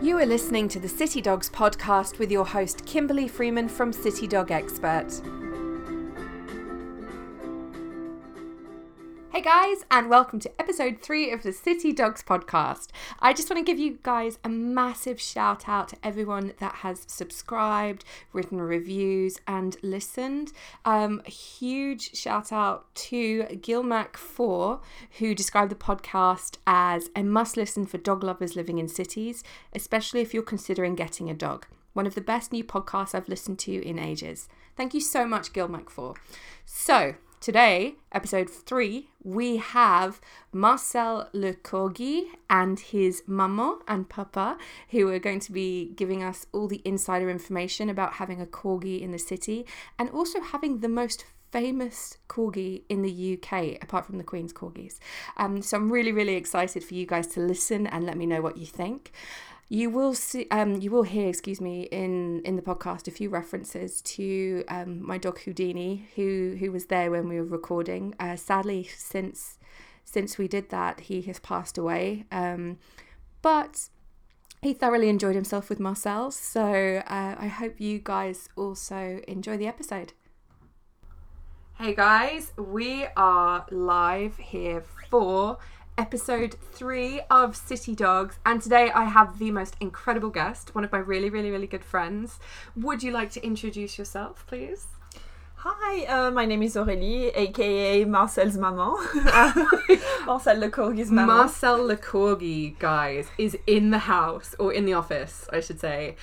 You are listening to the City Dogs podcast with your host Kimberly Freeman from City Dog Expert. Hey guys, and welcome to episode 3 of the City Dogs podcast. I just want to give you guys a massive shout out to everyone that has subscribed, written reviews and listened. A huge shout out to Gilmac4, who described the podcast as a must listen for dog lovers living in cities, especially if you're considering getting a dog. One of the best new podcasts I've listened to in ages. Thank you so much, Gilmac4. So, today, episode 3, we have Marcel Le Corgi and his maman and papa, who are going to be giving us all the insider information about having a corgi in the city and also having the most famous corgi in the UK, apart from the Queen's corgis. So I'm really, really excited for you guys to listen and let me know what you think. You will see, in the podcast a few references to my dog Houdini, who was there when we were recording. Sadly, since we did that, he has passed away. But he thoroughly enjoyed himself with Marcel, so I hope you guys also enjoy the episode. Hey guys, we are live here for episode 3 of City Dogs, and today I have the most incredible guest, one of my really, really, really good friends. Would you like to introduce yourself, please? Hi, my name is Aurélie, aka Marcel's maman. Marcel Le Corgi's maman. Marcel Le Corgi, guys, is in the house, or in the office, I should say.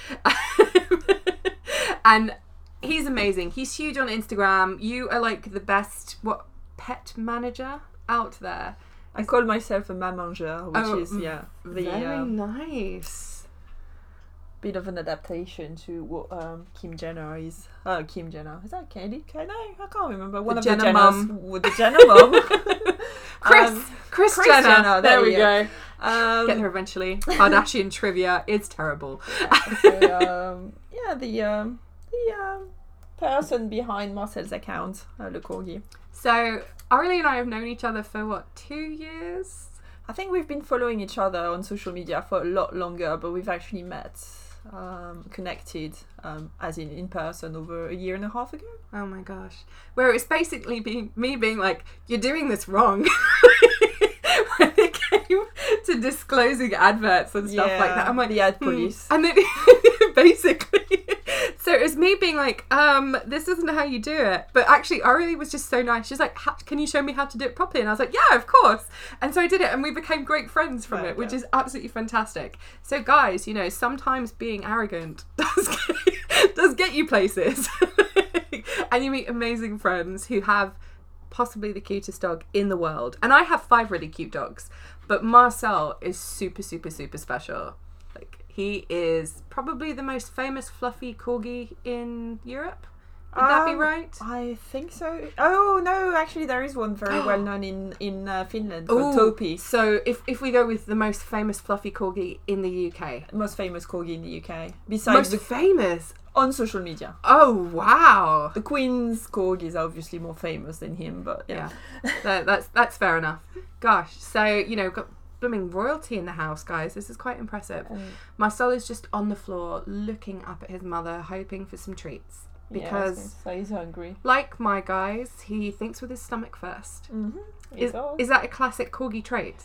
And he's amazing. He's huge on Instagram. You are like the best, pet manager out there. I call myself a mamanger, which is very nice. Bit of an adaptation to what Kim Jenner is. Kim Jenner, is that Kylie? I can't remember. One of the Jenners mum. With the Jenner mum. Chris Jenner. There we go. Get there eventually. Kardashian trivia is terrible. The person behind Marcel's account, Le Corgi. So, Aurélie and I have known each other for 2 years? I think we've been following each other on social media for a lot longer, but we've actually met, connected, as in person over a year and a half ago. Oh my gosh. Where it's basically me being like, you're doing this wrong. When it came to disclosing adverts and stuff like that. I'm like, the ad police. And then basically, so it was me being like, this isn't how you do it. But actually, Aurélie was just so nice. She's like, can you show me how to do it properly? And I was like, yeah, of course. And so I did it, and we became great friends from it, which is absolutely fantastic. So guys, sometimes being arrogant does get you places. And you meet amazing friends who have possibly the cutest dog in the world. And I have 5 really cute dogs, but Marcel is super, super, super special. He is probably the most famous fluffy corgi in Europe. Would that be right? I think so. Oh, no, actually there is one very well known in Finland called Topi. So if we go with the most famous fluffy corgi in the UK. Most famous corgi in the UK. Besides most famous? On social media. Oh, wow. The Queen's corgis are obviously more famous than him, but yeah. That's fair enough. Gosh, so, got blooming royalty in the house, guys. This is quite impressive. Marcel is just on the floor looking up at his mother, hoping for some treats. Because so he's hungry. Like my guys, he thinks with his stomach first. Mm-hmm. Is that a classic corgi trait?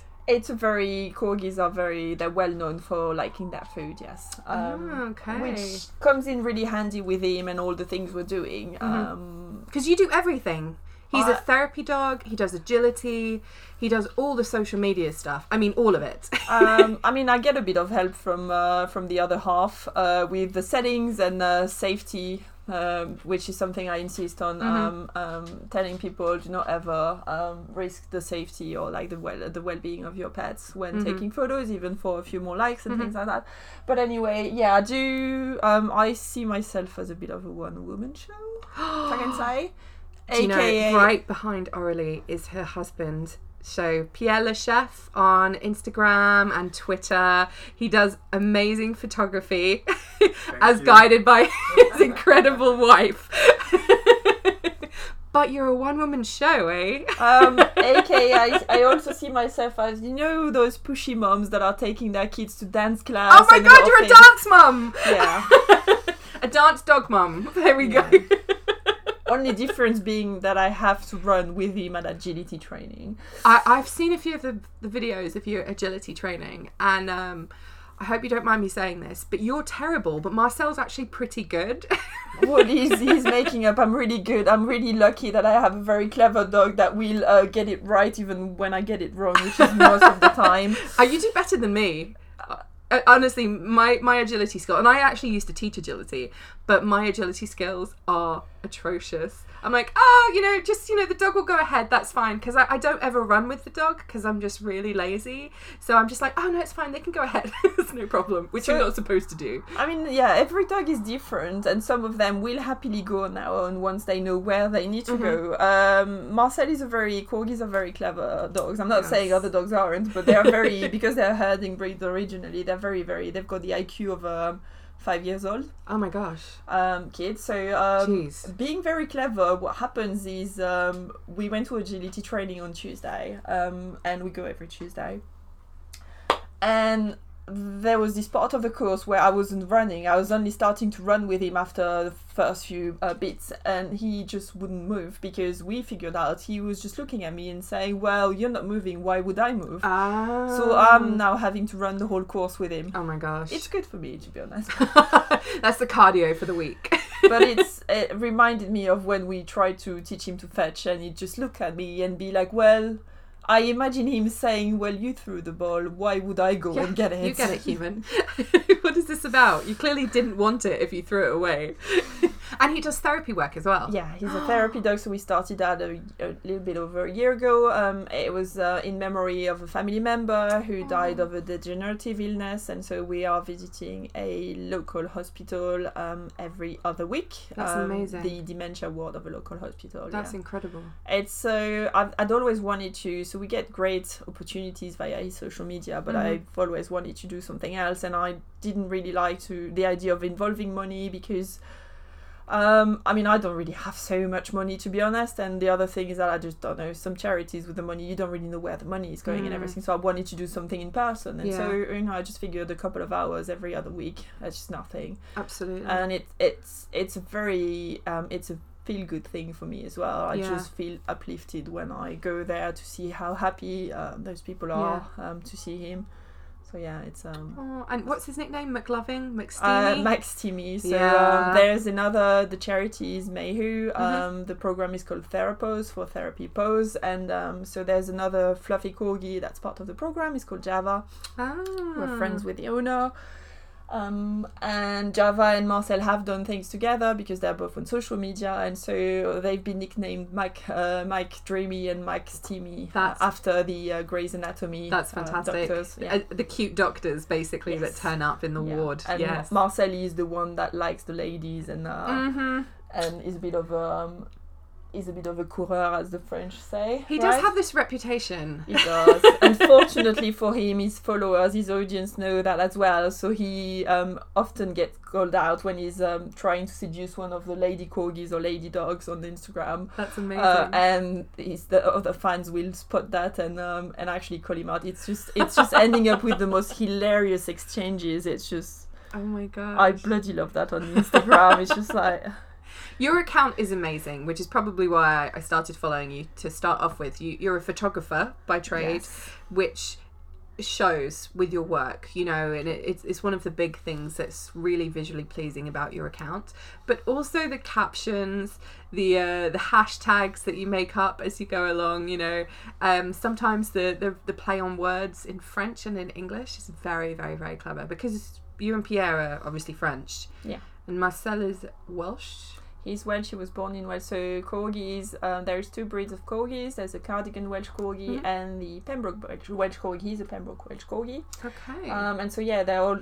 Corgis they're well known for liking their food, yes. Okay. Which comes in really handy with him and all the things we're doing. Because you do everything. He's a therapy dog, he does agility, he does all the social media stuff. I mean, all of it. I get a bit of help from the other half with the settings and safety, which is something I insist on, telling people do not ever risk the safety or like the well-being of your pets when taking photos, even for a few more likes and things like that. But anyway, I do. I see myself as a bit of a one-woman show, if I can say. Do right behind Aurélie is her husband. So Pierre Le Chef on Instagram and Twitter. He does amazing photography guided by his incredible wife. But you're a one-woman show, eh? AKA, I also see myself as, you know, those pushy moms that are taking their kids to dance class. Oh my god, you're a dance mum! Yeah. A dance dog mum. There we go. Only difference being that I have to run with him at agility training. I've seen a few of the videos of your agility training, and I hope you don't mind me saying this, but you're terrible, but Marcel's actually pretty good. What he's making up, I'm really good. I'm really lucky that I have a very clever dog that will get it right even when I get it wrong, which is most of the time. You do better than me. Honestly, my agility skill, and I actually used to teach agility, but my agility skills are atrocious. I'm like, the dog will go ahead, that's fine, because I don't ever run with the dog because I'm just really lazy. So I'm just like, oh no, it's fine, they can go ahead. It's no problem, which you're not supposed to do. I mean, yeah, every dog is different, and some of them will happily go on their own once they know where they need to go. Corgis are very clever dogs. I'm not saying other dogs aren't, but they're very, because they're herding breeds originally, they're very, very, they've got the IQ of 5 years old. Oh my gosh. Kids. So being very clever, what happens is we went to agility training on Tuesday, and we go every Tuesday. And there was this part of the course where I wasn't running. I was only starting to run with him after the first few bits, and he just wouldn't move because we figured out he was just looking at me and saying, well, you're not moving, why would I move? So I'm now having to run the whole course with him. Oh my gosh. It's good for me, to be honest. That's the cardio for the week. But it reminded me of when we tried to teach him to fetch, and he'd just look at me and be like, well, I imagine him saying, well, you threw the ball, why would I go and get it? You get it, human. What is this about? You clearly didn't want it if you threw it away. And he does therapy work as well. Yeah, he's a therapy dog, so we started that a little bit over a year ago. It was in memory of a family member who died of a degenerative illness, and so we are visiting a local hospital every other week. That's amazing. The dementia ward of a local hospital. That's incredible. It's so I'd always wanted to, so we get great opportunities via his social media, but I've always wanted to do something else, and I didn't really like the idea of involving money because I don't really have so much money, to be honest, and the other thing is that I just don't know, some charities with the money, you don't really know where the money is going and everything, so I wanted to do something in person, and so I just figured a couple of hours every other week, that's just nothing. Absolutely. And it's a very it's a feel good thing for me as well. I just feel uplifted when I go there to see how happy those people are to see him. So yeah, it's and what's his nickname? McLoving? McSteamy? Max Timmy. So there's another, the charity is Mayhew. The program is called Therapose, for Therapy Pose, and so there's another fluffy corgi that's part of the program. It's called Java. We're friends with the owner. And Java and Marcel have done things together because they're both on social media, and so they've been nicknamed Mike Dreamy and Mike Steamy after the Grey's Anatomy. That's fantastic. Doctors. The cute doctors, basically, that turn up in the ward. And Marcel is the one that likes the ladies and is a bit of a coureur, as the French say. He does have this reputation. He does. Unfortunately for him, his followers, his audience know that as well. So he often gets called out when he's trying to seduce one of the lady corgis or lady dogs on Instagram. That's amazing. And the other fans will spot that and actually call him out. It's just ending up with the most hilarious exchanges. It's just, oh my god, I bloody love that on Instagram. It's just like, your account is amazing, which is probably why I started following you to start off with. You're a photographer by trade, which shows with your work, and it's one of the big things that's really visually pleasing about your account. But also the captions, the hashtags that you make up as you go along. Sometimes the play on words in French and in English is very, very, very clever, because you and Pierre are obviously French. Yeah. And Marcel is Welsh. He's Welsh. He was born in Wales. So corgis, there's two breeds of corgis. There's a Cardigan Welsh corgi and the Pembroke Welsh corgi. He's a Pembroke Welsh corgi. Okay. And so they're all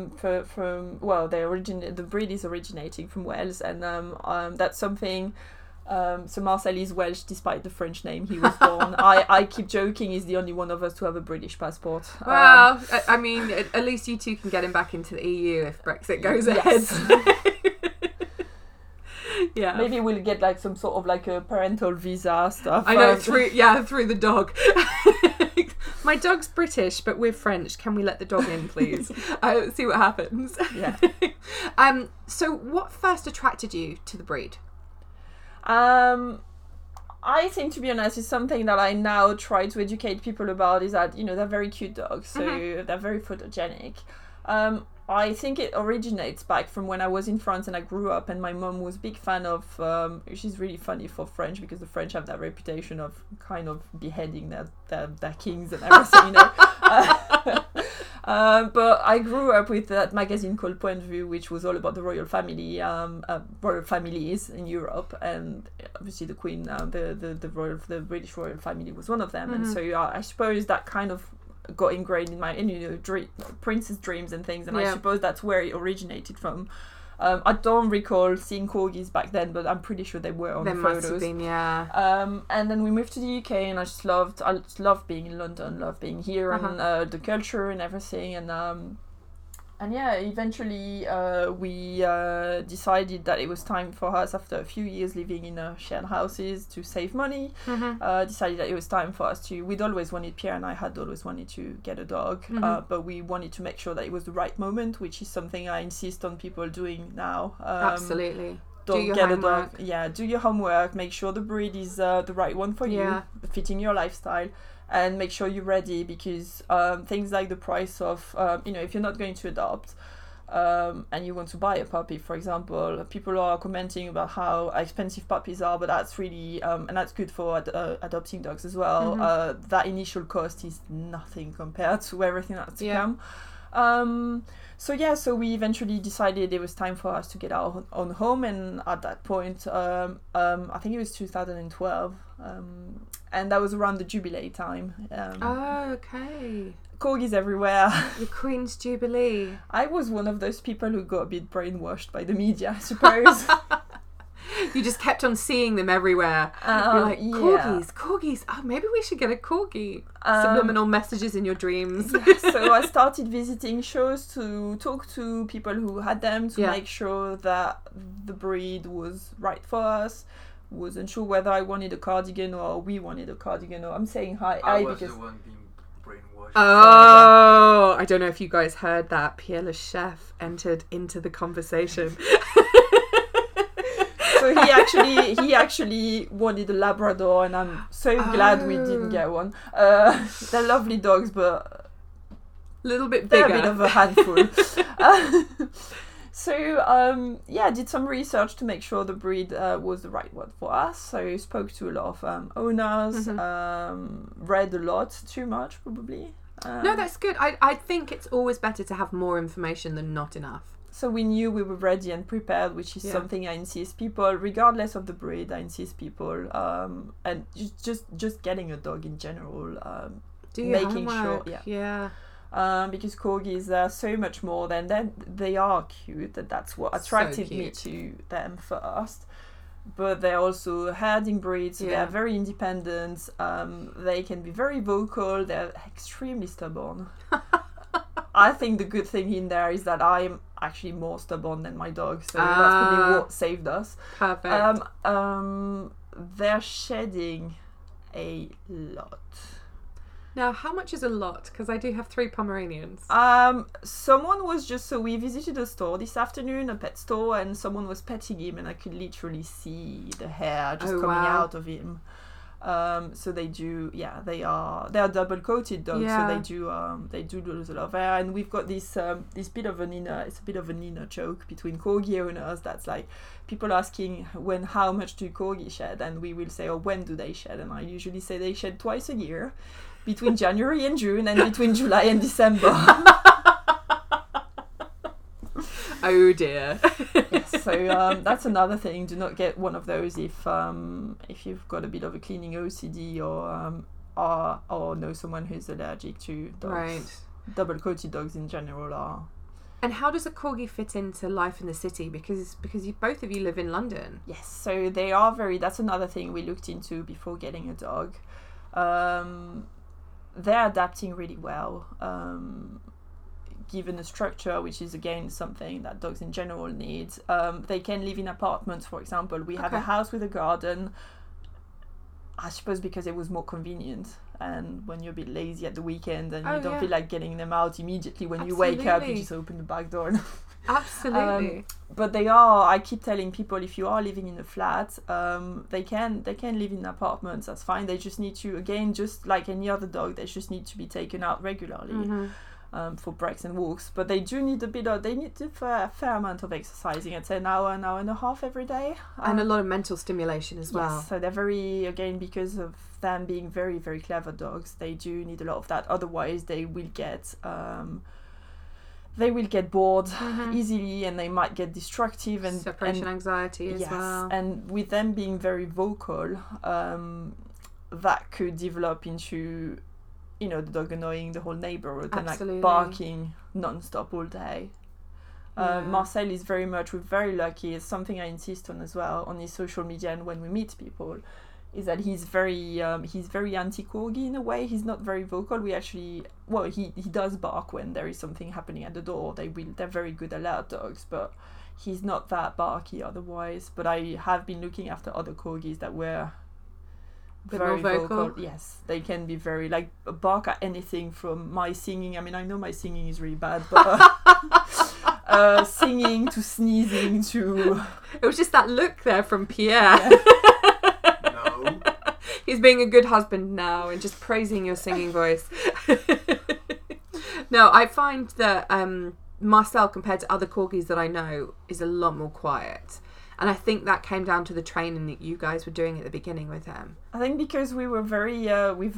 the breed is originating from Wales, and that's something. So Marcel is Welsh despite the French name he was born. I keep joking he's the only one of us to have a British passport. Well, at least you two can get him back into the EU if Brexit goes ahead. Yeah. Maybe we'll get like some sort of like a parental visa stuff. I know, through the dog. My dog's British, but we're French. Can we let the dog in, please? See what happens. Yeah. So what first attracted you to the breed? I think, to be honest, it's something that I now try to educate people about, is that, they're very cute dogs, so they're very photogenic. I think it originates back from when I was in France and I grew up, and my mom was a big fan of, she's really funny for French, because the French have that reputation of kind of beheading their kings and everything, But I grew up with that magazine called Point de Vue, which was all about the royal family, royal families in Europe, and obviously the Queen, the British royal family was one of them, and so I suppose that kind of got ingrained in my, princess dreams and things, and I suppose that's where it originated from. I don't recall seeing corgis back then, but I'm pretty sure they were on the photos. Must have been, yeah. And then we moved to the UK, and I just loved being in London, loved being here, and the culture and everything, and yeah, eventually we decided that it was time for us, after a few years living in shared houses to save money, decided that it was time for us to, we'd always wanted, Pierre and I had always wanted to get a dog, but we wanted to make sure that it was the right moment, which is something I insist on people doing now. Absolutely. Don't get a dog. Yeah, do your homework, make sure the breed is the right one for you, fitting your lifestyle. And make sure you're ready, because things like the price of, if you're not going to adopt and you want to buy a puppy, for example, people are commenting about how expensive puppies are, but that's really, and that's good for adopting dogs as well. That initial cost is nothing compared to everything that's to come. So we eventually decided it was time for us to get our own home, and at that point, I think it was 2012, and that was around the Jubilee time. Okay. Corgis everywhere. The Queen's Jubilee. I was one of those people who got a bit brainwashed by the media, I suppose. You just kept on seeing them everywhere. You're like, corgis. Oh, maybe we should get a corgi. Subliminal messages in your dreams. So I started visiting shows to talk to people who had them, to make sure that the breed was right for us. Wasn't sure whether I wanted a cardigan or we wanted a cardigan. Or I'm saying I was because the one being brainwashed. Oh, I don't know if you guys heard that. Pierre Le Chef entered into the conversation. So he actually wanted a Labrador, and I'm so glad we didn't get one. They're lovely dogs, but a little bit bigger. They're a bit of a handful. So did some research to make sure the breed was the right one for us. So spoke to a lot of owners, read a lot, too much probably. No, that's good. I think it's always better to have more information than not enough. So we knew we were ready and prepared, which is something I insist people, regardless of the breed, I insist people, and just getting a dog in general, making sure, because corgis are so much more than they are cute, and that's what attracted me to them first. But they're also herding breeds, so they're very independent. They can be very vocal. They're extremely stubborn. I think the good thing in there is that I'm actually more stubborn than my dog, so that's probably what saved us. Perfect. They're shedding a lot. Now, how much is a lot? Because I do have 3 Pomeranians. Someone was so we visited a store this afternoon, a pet store, and someone was petting him, and I could literally see the hair just coming out of him. So they do, they're double coated dogs, so they do lose a lot of hair, and we've got this bit of an inner joke between corgi owners that's like people asking how much do corgi shed, and we will say, when do they shed, and I usually say they shed twice a year, between January and June, and between July and December. Oh dear. Yes, so that's another thing. Do not get one of those if you've got a bit of a cleaning OCD or know someone who's allergic to dogs. Right. Double coated dogs in general are. And how does a corgi fit into life in the city? Because both of you live in London. Yes, so they are that's another thing we looked into before getting a dog. They're adapting really well. given a structure, which is again something that dogs in general need. They can live in apartments, for example. We have a house with a garden, I suppose because it was more convenient, and when you're a bit lazy at the weekend and you don't feel like getting them out immediately when you wake up, you just open the back door. Absolutely. But I keep telling people, if you are living in a flat, they can live in apartments, that's fine. They just need to, again, just like any other dog, they just need to be taken out regularly. For breaks and walks, but they do need they need a fair amount of exercising. I'd say an hour and a half every day, and a lot of mental stimulation as well. So they're very, again, because of them being very, very clever dogs, they do need a lot of that. Otherwise, they will get bored easily, and they might get destructive and separation anxiety as well. And with them being very vocal, that could develop into, you know, the dog annoying the whole neighborhood and like barking non-stop all day. Marcel is we're very lucky. It's something I insist on as well on his social media and when we meet people, is that he's very anti-corgi in a way. He's not very vocal. He does bark when there is something happening at the door. They're very good alert dogs, but he's not that barky otherwise. But I have been looking after other corgis that were very vocal. Yes, they can be very, like, bark at anything from my singing. I mean, I know my singing is really bad, but singing to sneezing to... It was just that look there from Pierre. No. He's being a good husband now and just praising your singing voice. No, I find that Marcel, compared to other corgis that I know, is a lot more quiet. And I think that came down to the training that you guys were doing at the beginning with him. I think because we were very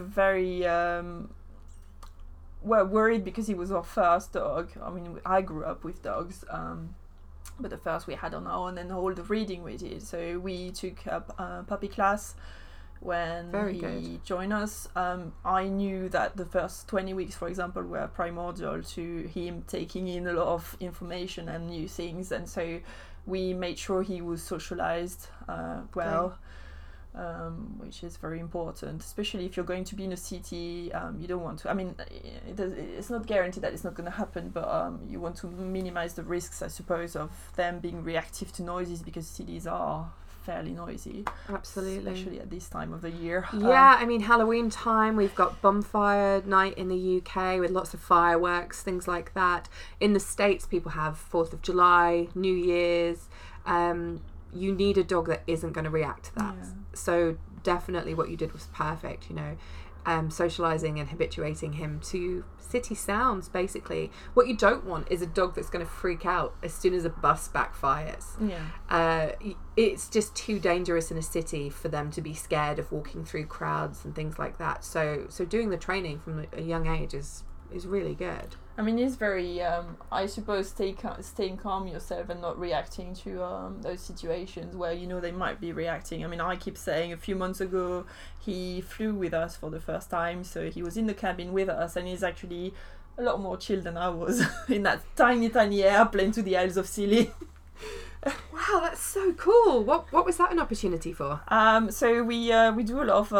worried because he was our first dog. I mean, I grew up with dogs, but the first we had on our own, and all the reading we did. So we took up puppy class when he joined us. I knew that the first 20 weeks, for example, were primordial to him taking in a lot of information and new things, and so we made sure he was socialized well, which is very important, especially if you're going to be in a city. You don't want to, I mean, it's not guaranteed that it's not going to happen, but you want to minimize the risks, I suppose, of them being reactive to noises, because cities are fairly noisy. Absolutely. Especially at this time of the year. Yeah, I mean, Halloween time, we've got bonfire night in the UK with lots of fireworks, things like that. In the States, people have 4th of July, New Year's. You need a dog that isn't going to react to that. Yeah. So definitely what you did was perfect, you know. Socializing and habituating him to city sounds, basically. What you don't want is a dog that's going to freak out as soon as a bus backfires. Yeah. It's just too dangerous in a city for them to be scared of walking through crowds and things like that. So doing the training from a young age is really good. I mean, it's very, I suppose, staying calm yourself and not reacting to those situations where, you know, they might be reacting. I mean, I keep saying a few months ago, he flew with us for the first time. So he was in the cabin with us, and he's actually a lot more chill than I was in that tiny, tiny airplane to the Isles of Scilly. Wow, that's so cool. What was that an opportunity for? So we do a lot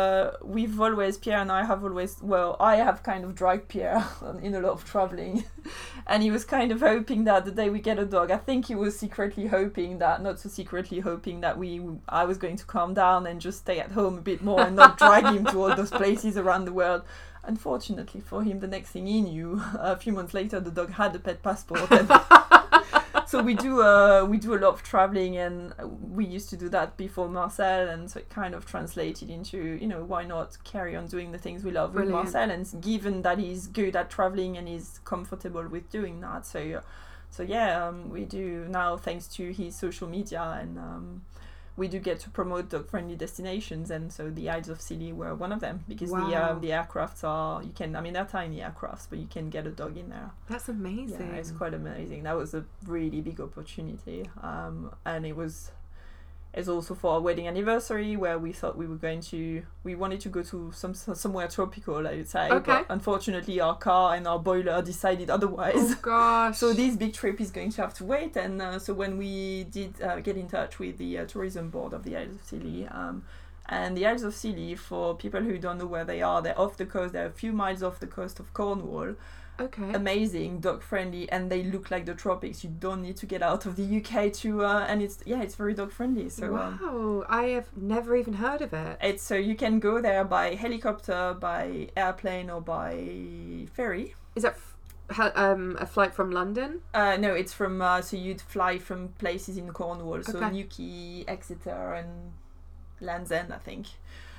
of Pierre and I have always, well, I have kind of dragged Pierre in a lot of traveling, and he was kind of hoping that the day we get a dog, I think he was secretly hoping that, not so secretly hoping that I was going to calm down and just stay at home a bit more and not drag him to all those places around the world. Unfortunately for him, the next thing he knew, a few months later, the dog had a pet passport. And so we do a lot of traveling, and we used to do that before Marcel, and so it kind of translated into, you know, why not carry on doing the things we love with Marcel, and given that he's good at traveling and he's comfortable with doing that. So yeah, we do now, thanks to his social media, and we do get to promote dog-friendly destinations, and so the Isles of Scilly were one of them, because the aircrafts are, you can, I mean, they're tiny aircrafts, but you can get a dog in there. That's amazing. Yeah, it's quite amazing. That was a really big opportunity, and it's also for our wedding anniversary, where we thought we wanted to go to somewhere tropical, I would say. Okay. But unfortunately, our car and our boiler decided otherwise. Oh gosh. So this big trip is going to have to wait. And so when we did get in touch with the tourism board of the Isles of Scilly, And the Isles of Scilly, for people who don't know where they are, they're off the coast. They're a few miles off the coast of Cornwall. Okay. Amazing, dog friendly, and they look like the tropics. You don't need to get out of the UK to, and it's very dog friendly. So wow, I have never even heard of it. it's so you can go there by helicopter, by airplane, or by ferry. Is that a flight from London? No, it's from so you'd fly from places in Cornwall, so Okay. Newquay, Exeter, and Land's End, I think.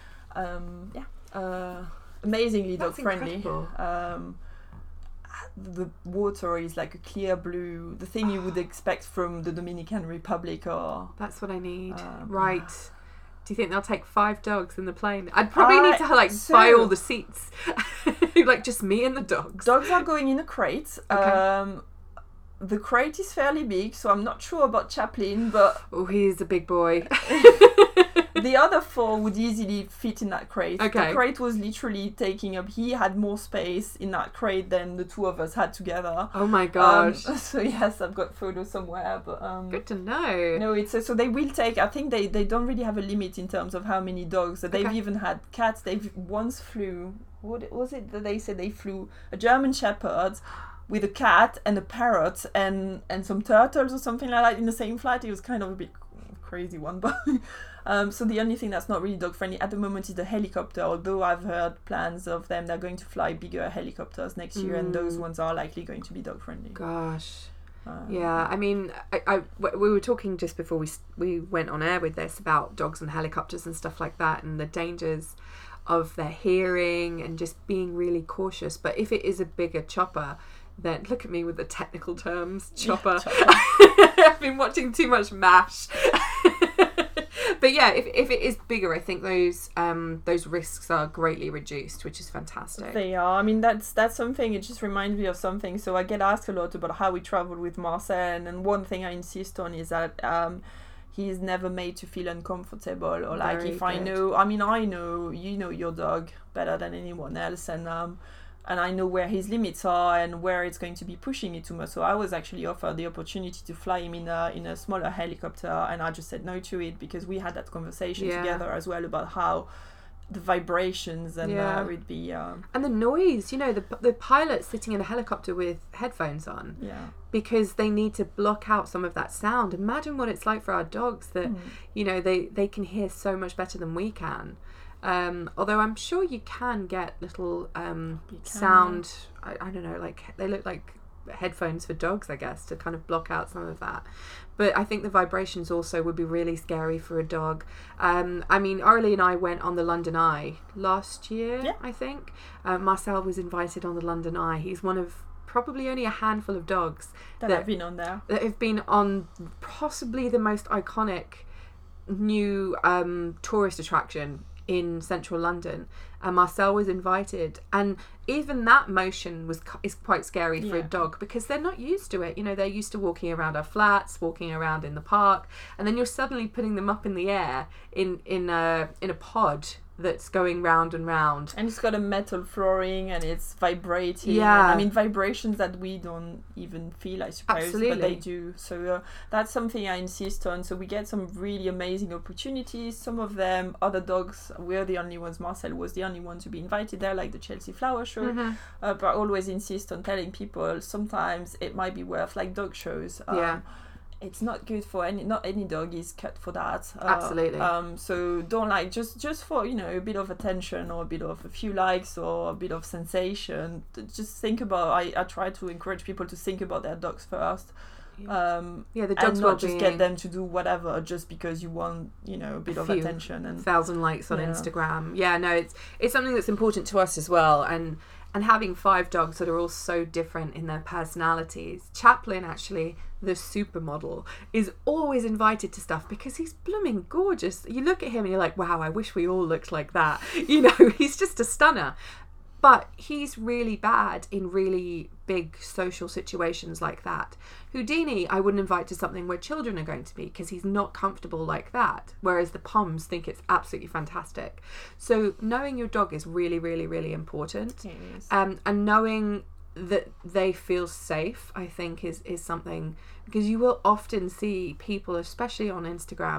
Amazingly dog That's friendly. incredible. The water is like a clear blue, the thing you would expect from the Dominican Republic, or That's what I need. Um, Right. Do you think they'll take 5 dogs in the plane? I'd probably need to like so- buy all the seats, like just me and the dogs. dogs are going in a crate. Okay. The crate is fairly big, so I'm not sure about Chaplin, but Oh, he's a big boy. the other 4 would easily fit in that crate. Okay. The crate was literally taking up, he had more space in that crate than the 2 of us had together. Oh my gosh. So yes, I've got photos somewhere, but Good to know. no, it's so they will take. I think they don't really have a limit in terms of how many dogs. They've Okay. even had cats. They've once flew. What was it that they said they flew? A German Shepherd with a cat and a parrot and some turtles or something like that in the same flight. It was kind of a bit crazy one, but so the only thing that's not really dog friendly at the moment is the helicopter. Although I've heard plans of them, they're going to fly bigger helicopters next year, and those ones are likely going to be dog friendly. Gosh. Yeah, I mean, we were talking just before we went on air with this about dogs and helicopters and stuff like that, and the dangers of their hearing and just being really cautious. But if it is a bigger chopper, then look at me with the technical terms, chopper. I've been watching too much MASH. But yeah, if it is bigger, I think those risks are greatly reduced, which is fantastic. They are. I mean, that's something. It just reminds me of something. So I get asked a lot about how we travel with Marcel, and one thing I insist on is that he is never made to feel uncomfortable, or like Very if I good. know. I mean, I know you know your dog better than anyone else, and I know where his limits are and where it's going to be pushing it too much. So I was actually offered the opportunity to fly him in a smaller helicopter, and I just said no to it because we had that conversation Yeah. together as well about how the vibrations and Yeah. would be And the noise, the pilot sitting in a helicopter with headphones on, yeah. because they need to block out some of that sound. Imagine what it's like for our dogs that, they can hear so much better than we can. Although I'm sure you can get little sound, I don't know, like they look like headphones for dogs, I guess, to kind of block out some of that. But I think the vibrations also would be really scary for a dog. I mean, Arlie and I went on the London Eye last year, Yeah. I think. Marcel was invited on the London Eye. He's one of probably only a handful of dogs that have been on there. that have been on possibly the most iconic new tourist attraction in central London, and Marcel was invited, and even that motion is quite scary for a Yeah. dog because they're not used to it. They're used to walking around our flats, walking around in the park, and then you're suddenly putting them up in the air in a pod that's going round and round. And it's got a metal flooring and it's vibrating. Yeah. I mean, vibrations that we don't even feel, I suppose, Absolutely. but they do. So that's something I insist on. So we get some really amazing opportunities. Some of them, other dogs, we're the only ones. Marcel was the only one to be invited there, like the Chelsea Flower Show. Mm-hmm. But I always insist on telling people sometimes it might be worth, like dog shows. Yeah. It's not good for not any dog is cut for that. Absolutely. So don't like just for a bit of attention or a few likes or a bit of sensation. Just think about. I try to encourage people to think about their dogs first. Yeah, the And dog's not just well-being. get them to do whatever just because you want a bit of few attention and 1,000 likes on Yeah. Instagram. Yeah, no, it's something that's important to us as well, and having 5 dogs that are all so different in their personalities. Chaplin, actually, the supermodel, is always invited to stuff because he's blooming gorgeous. You look at him and you're like, wow, I wish we all looked like that. He's just a stunner. But he's really bad in really big social situations like that. Houdini, I wouldn't invite to something where children are going to be because he's not comfortable like that. Whereas the Poms think it's absolutely fantastic. So knowing your dog is really, really, really important. And knowing that they feel safe, I think, is something, because you will often see people, especially on Instagram,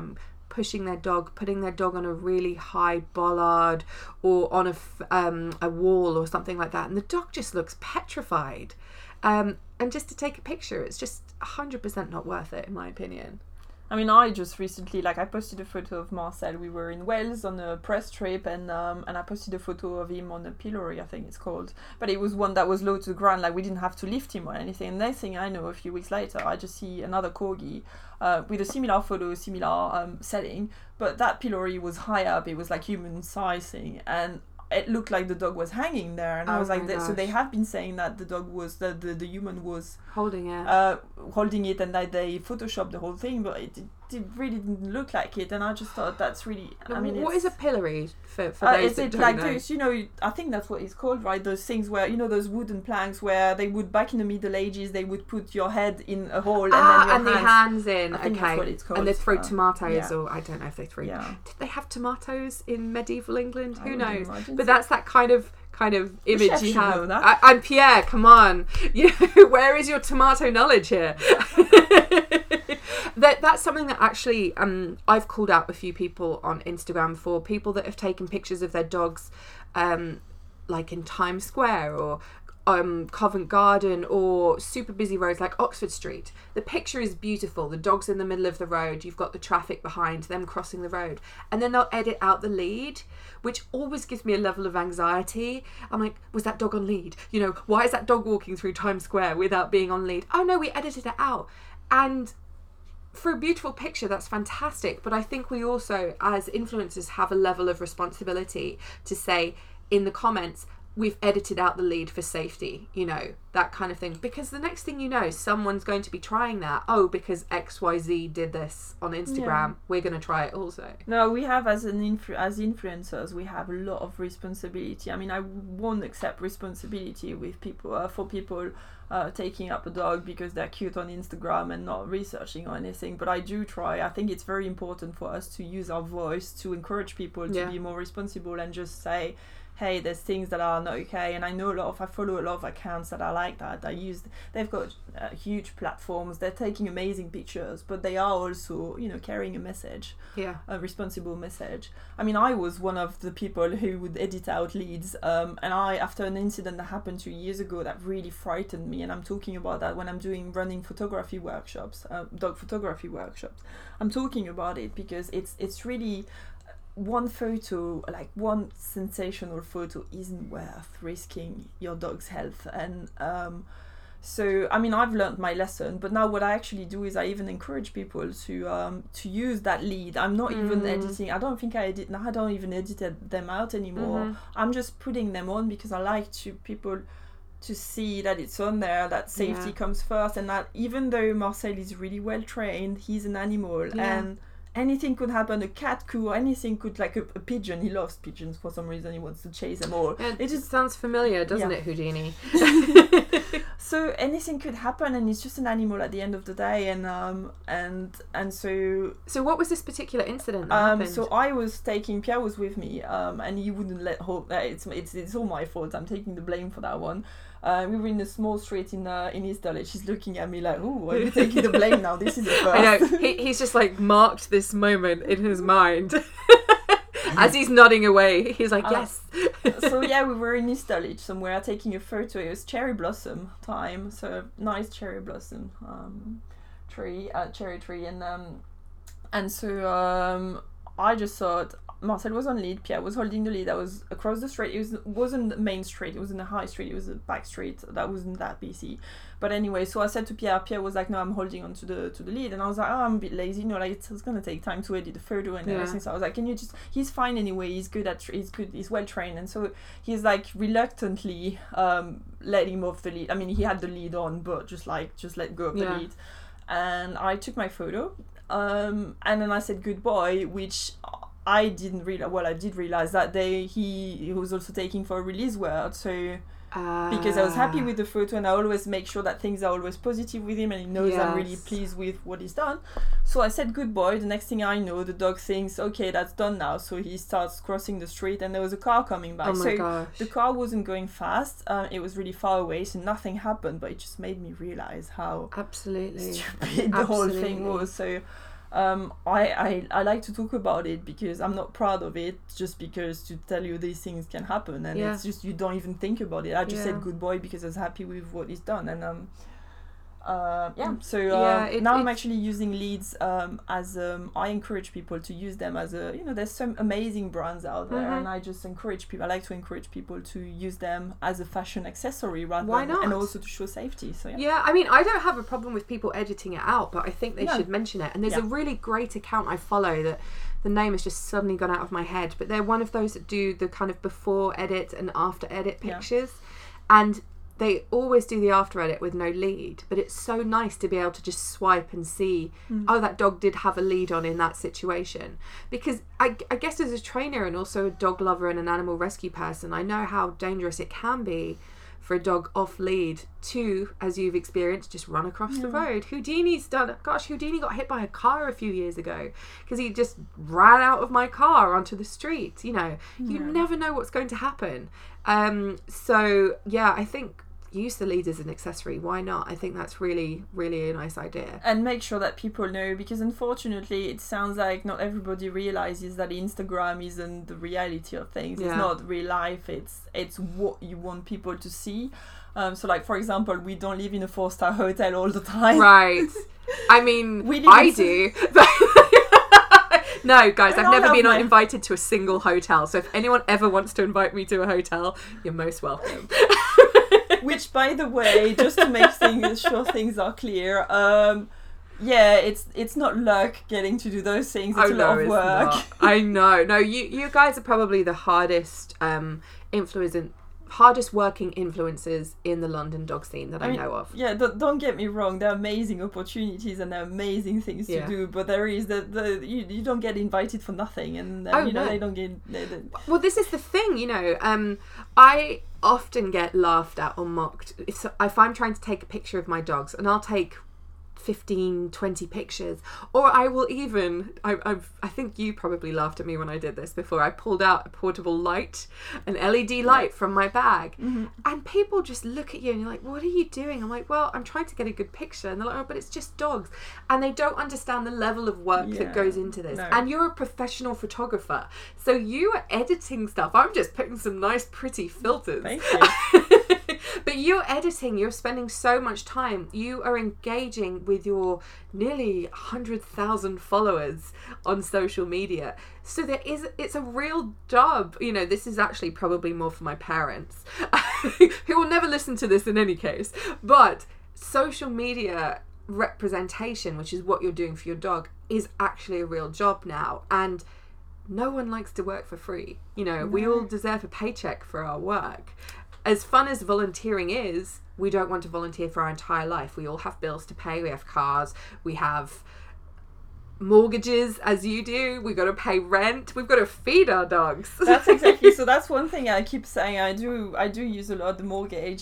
pushing their dog, putting their dog on a really high bollard or on a wall or something like that, and the dog just looks petrified. And just to take a picture, it's just 100% not worth it, in my opinion. I mean, I just recently, I posted a photo of Marcel. We were in Wales on a press trip, and I posted a photo of him on a pillory, I think it's called. But it was one that was low to the ground, we didn't have to lift him or anything. And next thing I know, a few weeks later, I just see another corgi with a similar photo, similar setting. But that pillory was high up, it was human sizing, and it looked like the dog was hanging there, and I was so they have been saying that the dog was the human was holding it, and that they photoshopped the whole thing, but it really didn't look like it. And I just thought that's really, I mean, what is a pillory for those that don't know? Those, I think that's what it's called, right? Those things where, those wooden planks where they would, back in the Middle Ages, they would put your head in a hole and then your hands in. I think that's what it's called. And they throw tomatoes, or I don't know if they threw. Yeah. Did they have tomatoes in medieval England? Who knows? But so. That's that kind of image you have. I'm Pierre, come on. Where is your tomato knowledge here? That's something that actually I've called out a few people on Instagram for, people that have taken pictures of their dogs in Times Square or Covent Garden or super busy roads like Oxford Street. The picture is beautiful, the dog's in the middle of the road, you've got the traffic behind them crossing the road, and then they'll edit out the lead, which always gives me a level of anxiety. I'm like, was that dog on lead? Why is that dog walking through Times Square without being on lead? Oh no, we edited it out. And for a beautiful picture, that's fantastic, but I think we also, as influencers, have a level of responsibility to say in the comments, we've edited out the lead for safety, that kind of thing. Because the next thing you know, someone's going to be trying that. Oh, because XYZ did this on Instagram, we're going to try it also. No, we have, as influencers, we have a lot of responsibility. I mean, I won't accept responsibility with people, for people taking up a dog because they're cute on Instagram and not researching or anything. But I do try. I think it's very important for us to use our voice to encourage people to be more responsible and just say, hey, there's things that are not okay. And I follow a lot of accounts that are like that. They've got huge platforms, they're taking amazing pictures, but they are also, carrying a message, a responsible message. I mean, I was one of the people who would edit out leads, and after an incident that happened 2 years ago that really frightened me, and I'm talking about that when I'm running photography workshops, dog photography workshops. I'm talking about it because it's really, one photo, one sensational photo, isn't worth risking your dog's health. And so, I mean, I've learned my lesson, but now what I actually do is I even encourage people to use that lead. I'm not even editing. I don't even edit them out anymore. I'm just putting them on because I like people to see that it's on there, that safety comes first, and that even though Marcel is really well trained, he's an animal, and anything could happen. A cat could, anything could, a pigeon. He loves pigeons for some reason. He wants to chase them all. Yeah, it just sounds familiar, doesn't it, Houdini? So anything could happen, and it's just an animal at the end of the day. And so. So what was this particular incident that happened? So Pierre was with me, and he wouldn't let hope. It's all my fault. I'm taking the blame for that one. We were in a small street in East Dulwich. She's looking at me like, "Oh, are you taking the blame now? This is the first." I know. He's just marked this moment in his mind. As he's nodding away, he's like, "Yes." So we were in East Dulwich somewhere taking a photo. It was cherry blossom time, so nice cherry blossom cherry tree, and so I just thought. Marcel was on lead, Pierre was holding the lead. I was across the street. It wasn't the main street, it was in the high street, it was a back street that wasn't that busy. But anyway, so I said to Pierre was like, no, I'm holding on to the lead, and I was like, oh, I'm a bit lazy, it's gonna take time to edit the photo and everything. So I was like, can you just, he's fine anyway, he's well trained. And so he's reluctantly let him off the lead. I mean, he had the lead on, but just let go of the lead. And I took my photo, and then I said good boy, which I didn't realize. Well, I did realize that he was also taking for a release word. So because I was happy with the photo, and I always make sure that things are always positive with him, and he knows I'm really pleased with what he's done. So I said good boy. The next thing I know, the dog thinks, okay, that's done now. So he starts crossing the street, and there was a car coming by. Oh my gosh. The car wasn't going fast. It was really far away, so nothing happened. But it just made me realize how absolutely stupid the whole thing was. So. I like to talk about it because I'm not proud of it, just because to tell you these things can happen, and it's just you don't even think about it. I just said good boy because I was happy with what he's done, and now I'm actually using leads as I encourage people to use them as a, there's some amazing brands out there, and I just encourage people. I like to encourage people to use them as a fashion accessory rather than, and also to show safety. So I mean, I don't have a problem with people editing it out, but I think they should mention it. And there's a really great account I follow that the name has just suddenly gone out of my head, but they're one of those that do the kind of before edit and after edit pictures, and they always do the after edit with no lead, but it's so nice to be able to just swipe and see, oh, that dog did have a lead on in that situation. Because I guess as a trainer and also a dog lover and an animal rescue person, I know how dangerous it can be for a dog off lead to, as you've experienced, just run across the road. Houdini got hit by a car a few years ago because he just ran out of my car onto the street. You never know what's going to happen. I think use the lead as an accessory. Why not? I think that's really, really a nice idea. And make sure that people know, because unfortunately it sounds like not everybody realizes that Instagram isn't the reality of things. It's not real life. It's what you want people to see. So like, for example, we don't live in a 4-star hotel all the time. Right. I mean, I do. No, guys, I've never been invited to a single hotel. So if anyone ever wants to invite me to a hotel, you're most welcome. Which, by the way, just to make sure things are clear, it's not luck getting to do those things. It's a lot of work. I know. No, you guys are probably the hardest hardest working influencers in the London dog scene that I know of. Yeah, don't get me wrong, there are amazing opportunities and there are amazing things to do, but there is you don't get invited for nothing, and they don't get. Well, this is the thing, I often get laughed at or mocked if I'm trying to take a picture of my dogs, and I'll take 15, 20 pictures, or I will even I think you probably laughed at me when I did this before. I pulled out a portable light, an LED light from my bag, and people just look at you and you're like, what are you doing? I'm like, well, I'm trying to get a good picture, and they're like, oh, but it's just dogs, and they don't understand the level of work that goes into this. And you're a professional photographer, so you are editing stuff. I'm just putting some nice pretty filters. Thank you. But you're editing, you're spending so much time, you are engaging with your nearly 100,000 followers on social media. So it's a real job. This is actually probably more for my parents, who will never listen to this in any case. But social media representation, which is what you're doing for your dog, is actually a real job now. And no one likes to work for free. We all deserve a paycheck for our work. As fun as volunteering is, we don't want to volunteer for our entire life. We all have bills to pay. We have cars. We have mortgages, as you do. We've got to pay rent. We've got to feed our dogs. That's exactly. So that's one thing I keep saying. I do use a lot the mortgage.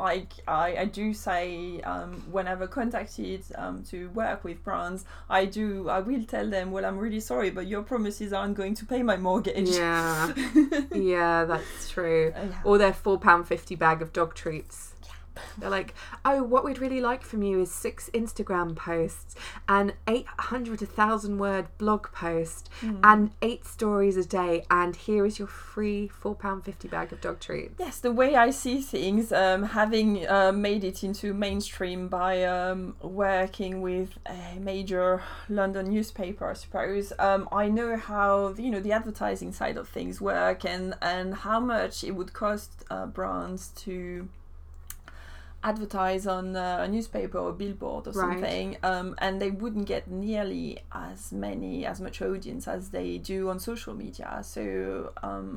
I do say whenever contacted to work with brands, I will tell them, well, I'm really sorry, but your promises aren't going to pay my mortgage. Yeah, yeah, that's true. Or their £4.50 bag of dog treats. They're like, oh, what we'd really like from you is 6 Instagram posts and 800 1,000 word blog post and 8 stories a day, and here is your free £4.50 bag of dog treats. Yes, the way I see things, having made it into mainstream by working with a major London newspaper, I suppose, I know how the advertising side of things work, and how much it would cost brands to advertise on a newspaper or a billboard or something, and they wouldn't get nearly as much audience as they do on social media. So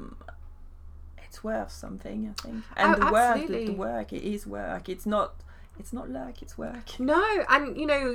it's worth something, I think. And the work, it is work. It's not luck, it's work. No, and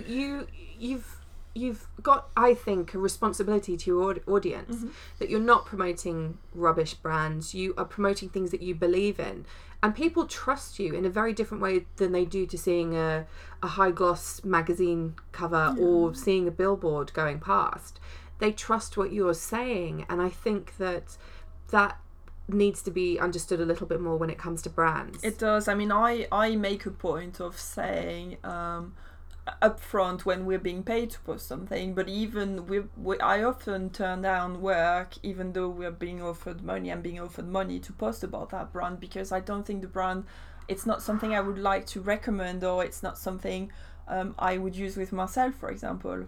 you've got, I think, a responsibility to your audience, that you're not promoting rubbish brands. You are promoting things that you believe in. And people trust you in a very different way than they do to seeing a high gloss magazine cover or seeing a billboard going past. They trust what you're saying. And I think that needs to be understood a little bit more when it comes to brands. It does. I mean, I make a point of saying, upfront when we're being paid to post something, but even I often turn down work even though we're being offered money. I'm being offered money to post about that brand because I don't think the brand, it's not something I would like to recommend, or it's not something I would use with myself, for example.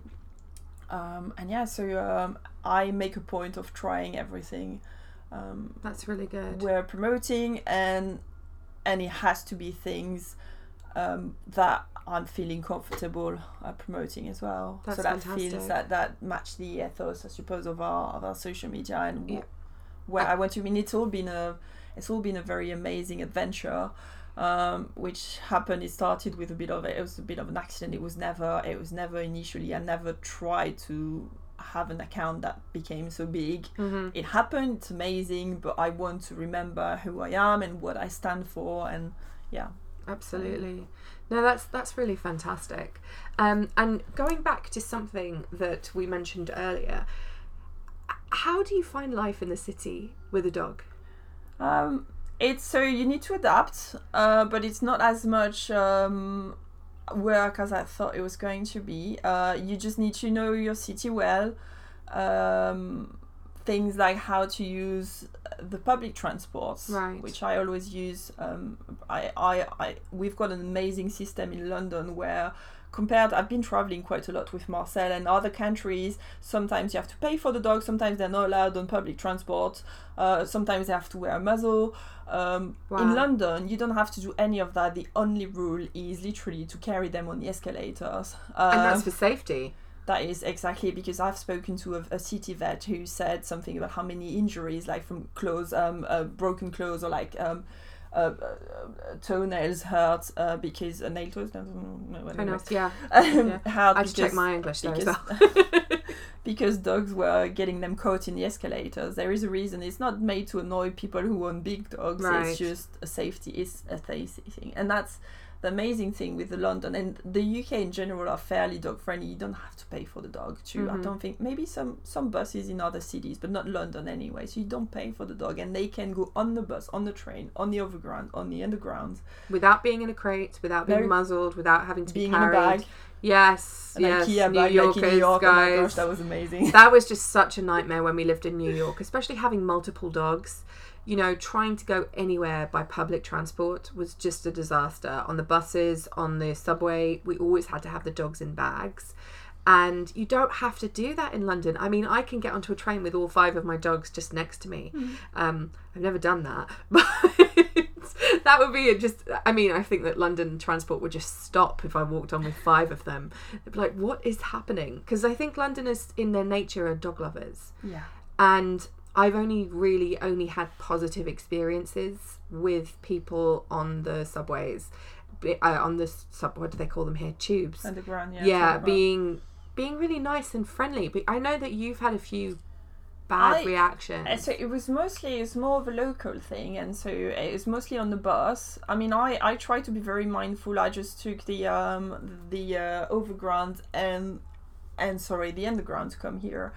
So I make a point of trying everything. That's really good. We're promoting, and it has to be things that I'm feeling comfortable promoting as well. That's so that fantastic. feels that match the ethos, I suppose, of our social media and where Yeah. I want to. I mean, it's all been a very amazing adventure, which happened. It started with it was a bit of an accident. It was never initially. I never tried to have an account that became so big. Mm-hmm. It happened. It's amazing, but I want to remember who I am and what I stand for, and yeah. Absolutely. No, that's really fantastic. And going back to something that we mentioned earlier, how do you find life in the city with a dog? It's so you need to adapt, but it's not as much work as I thought it was going to be. You just need to know your city well. Things like how to use the public transports, right, which I always use. We've got an amazing system in London where, I've been traveling quite a lot with Marcel, and other countries, sometimes you have to pay for the dog, sometimes they're not allowed on public transport, sometimes they have to wear a muzzle. Wow. In London, you don't have to do any of that. The only rule is literally to carry them on the escalators. And that's for safety. That is exactly, because I've spoken to a city vet who said something about how many injuries, like from claws, broken claws, or like toenails hurt because nail toes. Toenails, yeah. Hurt. I had to check my English there as well. Because dogs were getting them caught in the escalators. There is a reason. It's not made to annoy people who own big dogs. Right. It's just a safety. It's a safety thing, and that's the amazing thing with the London and the UK in general are fairly dog friendly. You don't have to pay for the dog too. Mm-hmm. I don't think, maybe some buses in other cities, but not London anyway. So you don't pay for the dog, and they can go on the bus, on the train, on the overground, on the underground, without being in a crate, without being muzzled, without having to being be in a carried. bag. Yes, An yes. IKEA New bag, Yorkers, like in New York. guys. Oh my gosh, that was amazing. That was just such a nightmare when we lived in New York, especially having multiple dogs. You know, trying to go anywhere by public transport was just a disaster. On the buses, on the subway, we always had to have the dogs in bags. And you don't have to do that in London. I mean, I can get onto a train with all 5 of my dogs just next to me. I've never done that. But that would be I think that London transport would just stop if I walked on with 5 of them. They'd be like, what is happening? Because I think Londoners in their nature are dog lovers. Yeah. And I've only had positive experiences with people on the subways, what do they call them here? Tubes. Underground, yeah. Yeah, being really nice and friendly. But I know that you've had a few bad reactions. So it's more of a local thing, and so it was mostly on the bus. I mean, I try to be very mindful. I just took the overground and the underground to come here.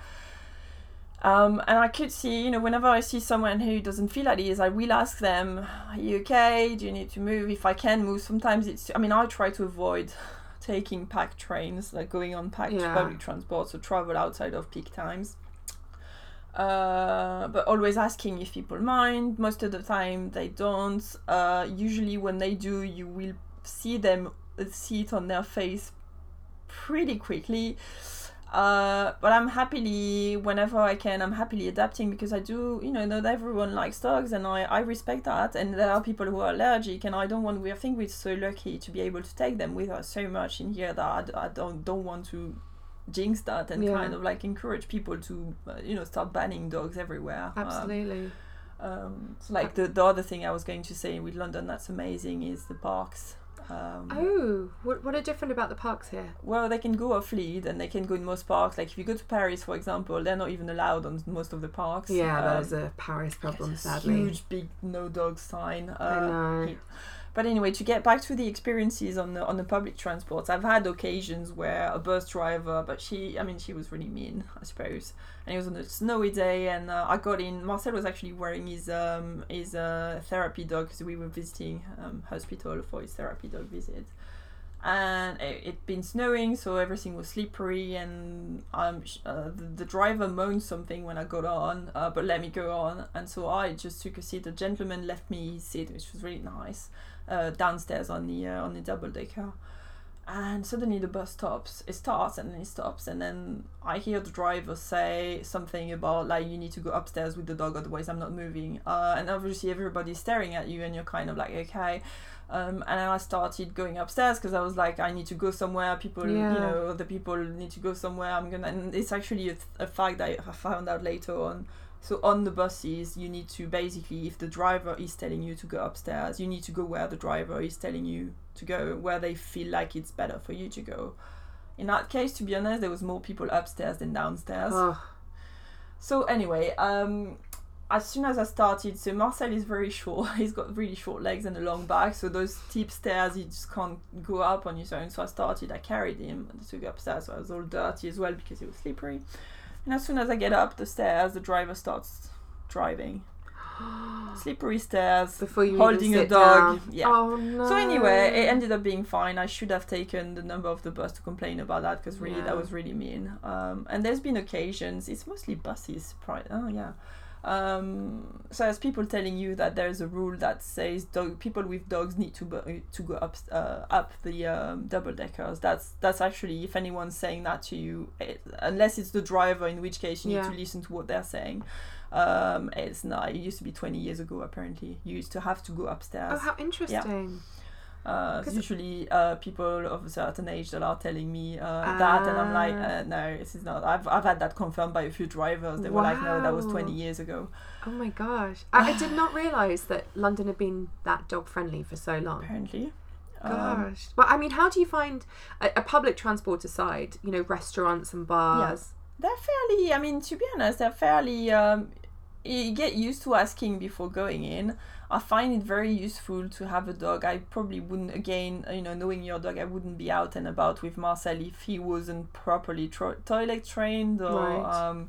And I could see, whenever I see someone who doesn't feel at ease, I will ask them, are you okay? Do you need to move? If I can move, sometimes I try to avoid taking packed trains, like going on packed public transport, so travel outside of peak times. But always asking if people mind. Most of the time they don't. Usually when they do, you will see it on their face pretty quickly. But whenever I can, I'm happily adapting, because I do, not everyone likes dogs, and I respect that. And there are people who are allergic, and I think we're so lucky to be able to take them with us so much in here that I don't want to jinx that and kind of like encourage people to, start banning dogs everywhere. Absolutely. So like the other thing I was going to say with London that's amazing is the parks. What are different about the parks here? Well, they can go off lead, and they can go in most parks. Like if you go to Paris, for example, they're not even allowed on most of the parks. Yeah, that is a Paris problem, sadly. Huge, big no dog sign. I know. But anyway, to get back to the experiences on the public transports, I've had occasions where a bus driver, but she was really mean, I suppose. And it was on a snowy day, and I got in. Marcel was actually wearing his therapy dog, because we were visiting hospital for his therapy dog visit. and it'd been snowing, so everything was slippery, and the driver moaned something when I got on, but let me go on, and so I just took a seat. The gentleman left me his seat, which was really nice, downstairs on the double decker. And suddenly the bus stops. It starts and then it stops, and then I hear the driver say something about like, you need to go upstairs with the dog, otherwise I'm not moving. And obviously everybody's staring at you, and you're kind of like, okay. And then I started going upstairs because I was like, I need to go somewhere. People, the people need to go somewhere. And it's actually a fact that I found out later on. So on the buses, you need to basically, if the driver is telling you to go upstairs, you need to go where the driver is telling you to go, where they feel like it's better for you to go. In that case, to be honest, there was more people upstairs than downstairs. Oh. So anyway, as soon as I started, so Marcel is very short. He's got really short legs and a long back, so those steep stairs, he just can't go up on his own. So I carried him to go upstairs, so I was all dirty as well because it was slippery. And as soon as I get up the stairs, the driver starts driving. Slippery stairs, before you holding a dog. Down. Yeah. Oh no. So anyway, it ended up being fine. I should have taken the number of the bus to complain about that, because really that was really mean. And there's been occasions, it's mostly buses. So there's people telling you that there's a rule that says people with dogs need to go up the double deckers. That's actually, if anyone's saying that to you, unless it's the driver, in which case you need to listen to what they're saying. It's not. It used to be 20 years ago. Apparently, you used to have to go upstairs. Oh, how interesting! Usually, people of a certain age that are telling me that, and I'm like, no, this is not. I've had that confirmed by a few drivers. They were like, no, that was 20 years ago. Oh my gosh! I did not realise that London had been that dog friendly for so long. Apparently. Gosh. Well, I mean, how do you find a public transport aside? Restaurants and bars. Yeah. They're fairly. I mean, to be honest, they're fairly. You get used to asking before going in. I find it very useful to have a dog. I probably wouldn't, again, knowing your dog, I wouldn't be out and about with Marcel if he wasn't properly toilet trained, or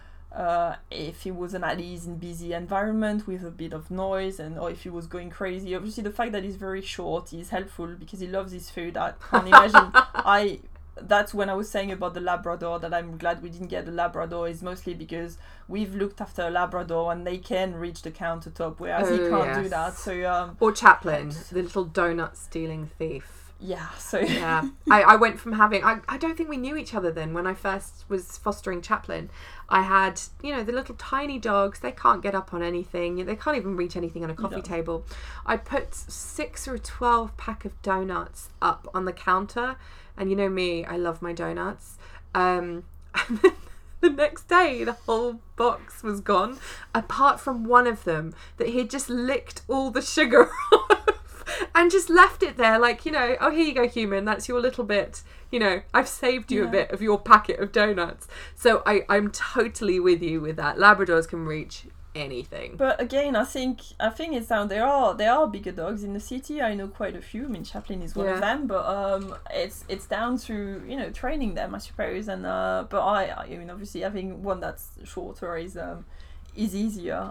if he wasn't at ease in busy environment with a bit of noise, or if he was going crazy. Obviously, the fact that he's very short is helpful because he loves his food. I can't imagine. That's when I was saying about the Labrador, that I'm glad we didn't get the Labrador, is mostly because we've looked after a Labrador and they can reach the countertop, whereas he can't do that. So or Chaplin, the little donut stealing thief. Yeah, so yeah. I went from having I don't think we knew each other then when I first was fostering Chaplin. I had, the little tiny dogs, they can't get up on anything, they can't even reach anything on a coffee table. I put 6 or 12 pack of donuts up on the counter, and you know me, I love my donuts. And then the next day, the whole box was gone, apart from one of them that he had just licked all the sugar off and just left it there like, oh, here you go, human, that's your little bit. I've saved you a bit of your packet of donuts. So I'm totally with you with that. Labradors can reach anything. But again, I think it's down. There are bigger dogs in the city. I know quite a few. I mean, Chaplin is one of them. But it's down to training them, I suppose. And but I mean, obviously having one that's shorter is easier.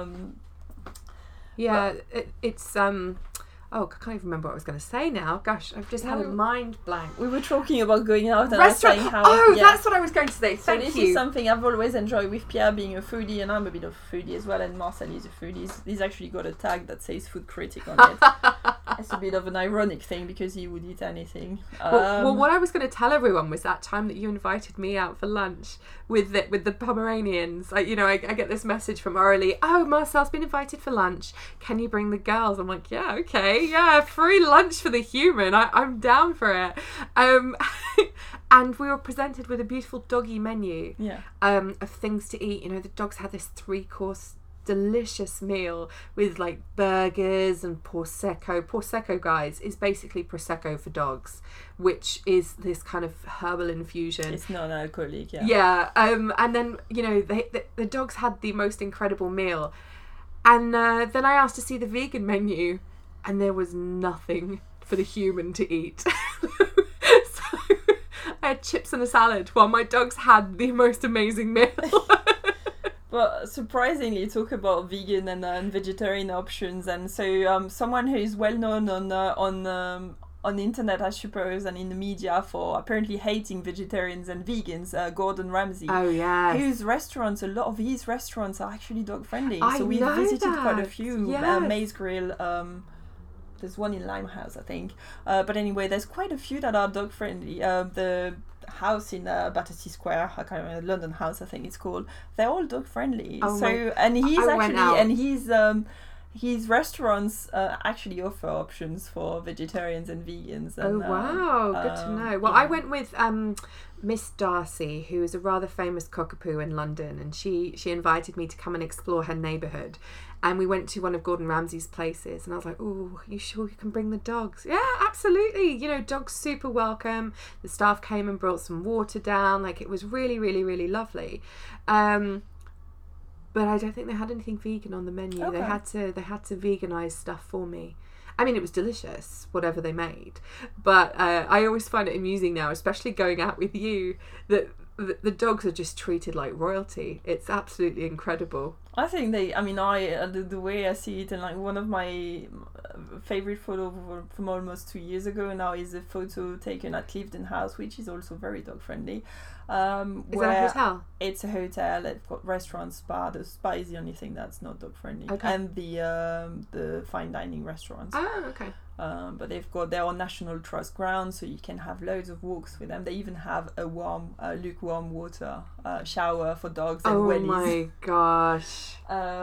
It's Oh, I can't even remember what I was going to say now. Gosh, I've just had a mind blank. We were talking about going out and restaurant. I was saying how... Oh, that's what I was going to say. So this is something I've always enjoyed with Pierre being a foodie, and I'm a bit of a foodie as well, and Marcel is a foodie. He's actually got a tag that says food critic on it. It's a bit of an ironic thing because he would eat anything. Well, what I was going to tell everyone was that time that you invited me out for lunch with the Pomeranians. I get this message from Aurelie. Oh, Marcel's been invited for lunch. Can you bring the girls? I'm like, yeah, okay. Yeah, free lunch for the human. I'm down for it. And we were presented with a beautiful doggy menu of things to eat. The dogs had this 3-course delicious meal with like burgers and prosecco. Prosecco, guys, is basically prosecco for dogs, which is this kind of herbal infusion. It's non-alcoholic, and then the dogs had the most incredible meal, and then I asked to see the vegan menu, and there was nothing for the human to eat. So I had chips and a salad while my dogs had the most amazing meal. But surprisingly, talk about vegan and vegetarian options, and so someone who is well known on the internet, I suppose, and in the media for apparently hating vegetarians and vegans, Gordon Ramsay. Oh, yes. Whose restaurants, a lot of his restaurants are actually dog friendly. I So we know visited quite a that. few. Yes. Maze Grill, there's one in Limehouse, I think. But anyway, there's quite a few that are dog friendly. The house in Battersea Square, I can't remember, London House, I think it's called. They're all dog friendly. Oh and he's I went out. actually, and his restaurants actually offer options for vegetarians and vegans. And, Oh wow, good to know. Well, yeah. I went with Miss Darcy, who is a rather famous cockapoo in London, and she invited me to come and explore her neighbourhood. And we went to one of Gordon Ramsay's places, and I was like, "Oh, you sure you can bring the dogs?" Yeah, absolutely. You know, dogs super welcome. The staff came and brought some water down. Like, it was really, really, really lovely. But I don't think they had anything vegan on the menu. Okay. They had to veganize stuff for me. I mean, it was delicious, whatever they made. But I always find it amusing now, especially going out with you, that the dogs are just treated like royalty. It's absolutely incredible. I think the way I see it, and like one of my favorite photos from almost 2 years ago now is a photo taken at Clifton House, which is also very dog friendly. Is that a hotel? It's a hotel. They've got restaurants, spa. The spa is the only thing that's not dog friendly, Okay. and the fine dining restaurants. Oh, okay. But they're on National Trust grounds, so you can have loads of walks with them. They even have a lukewarm water shower for dogs and wellies. Oh my gosh.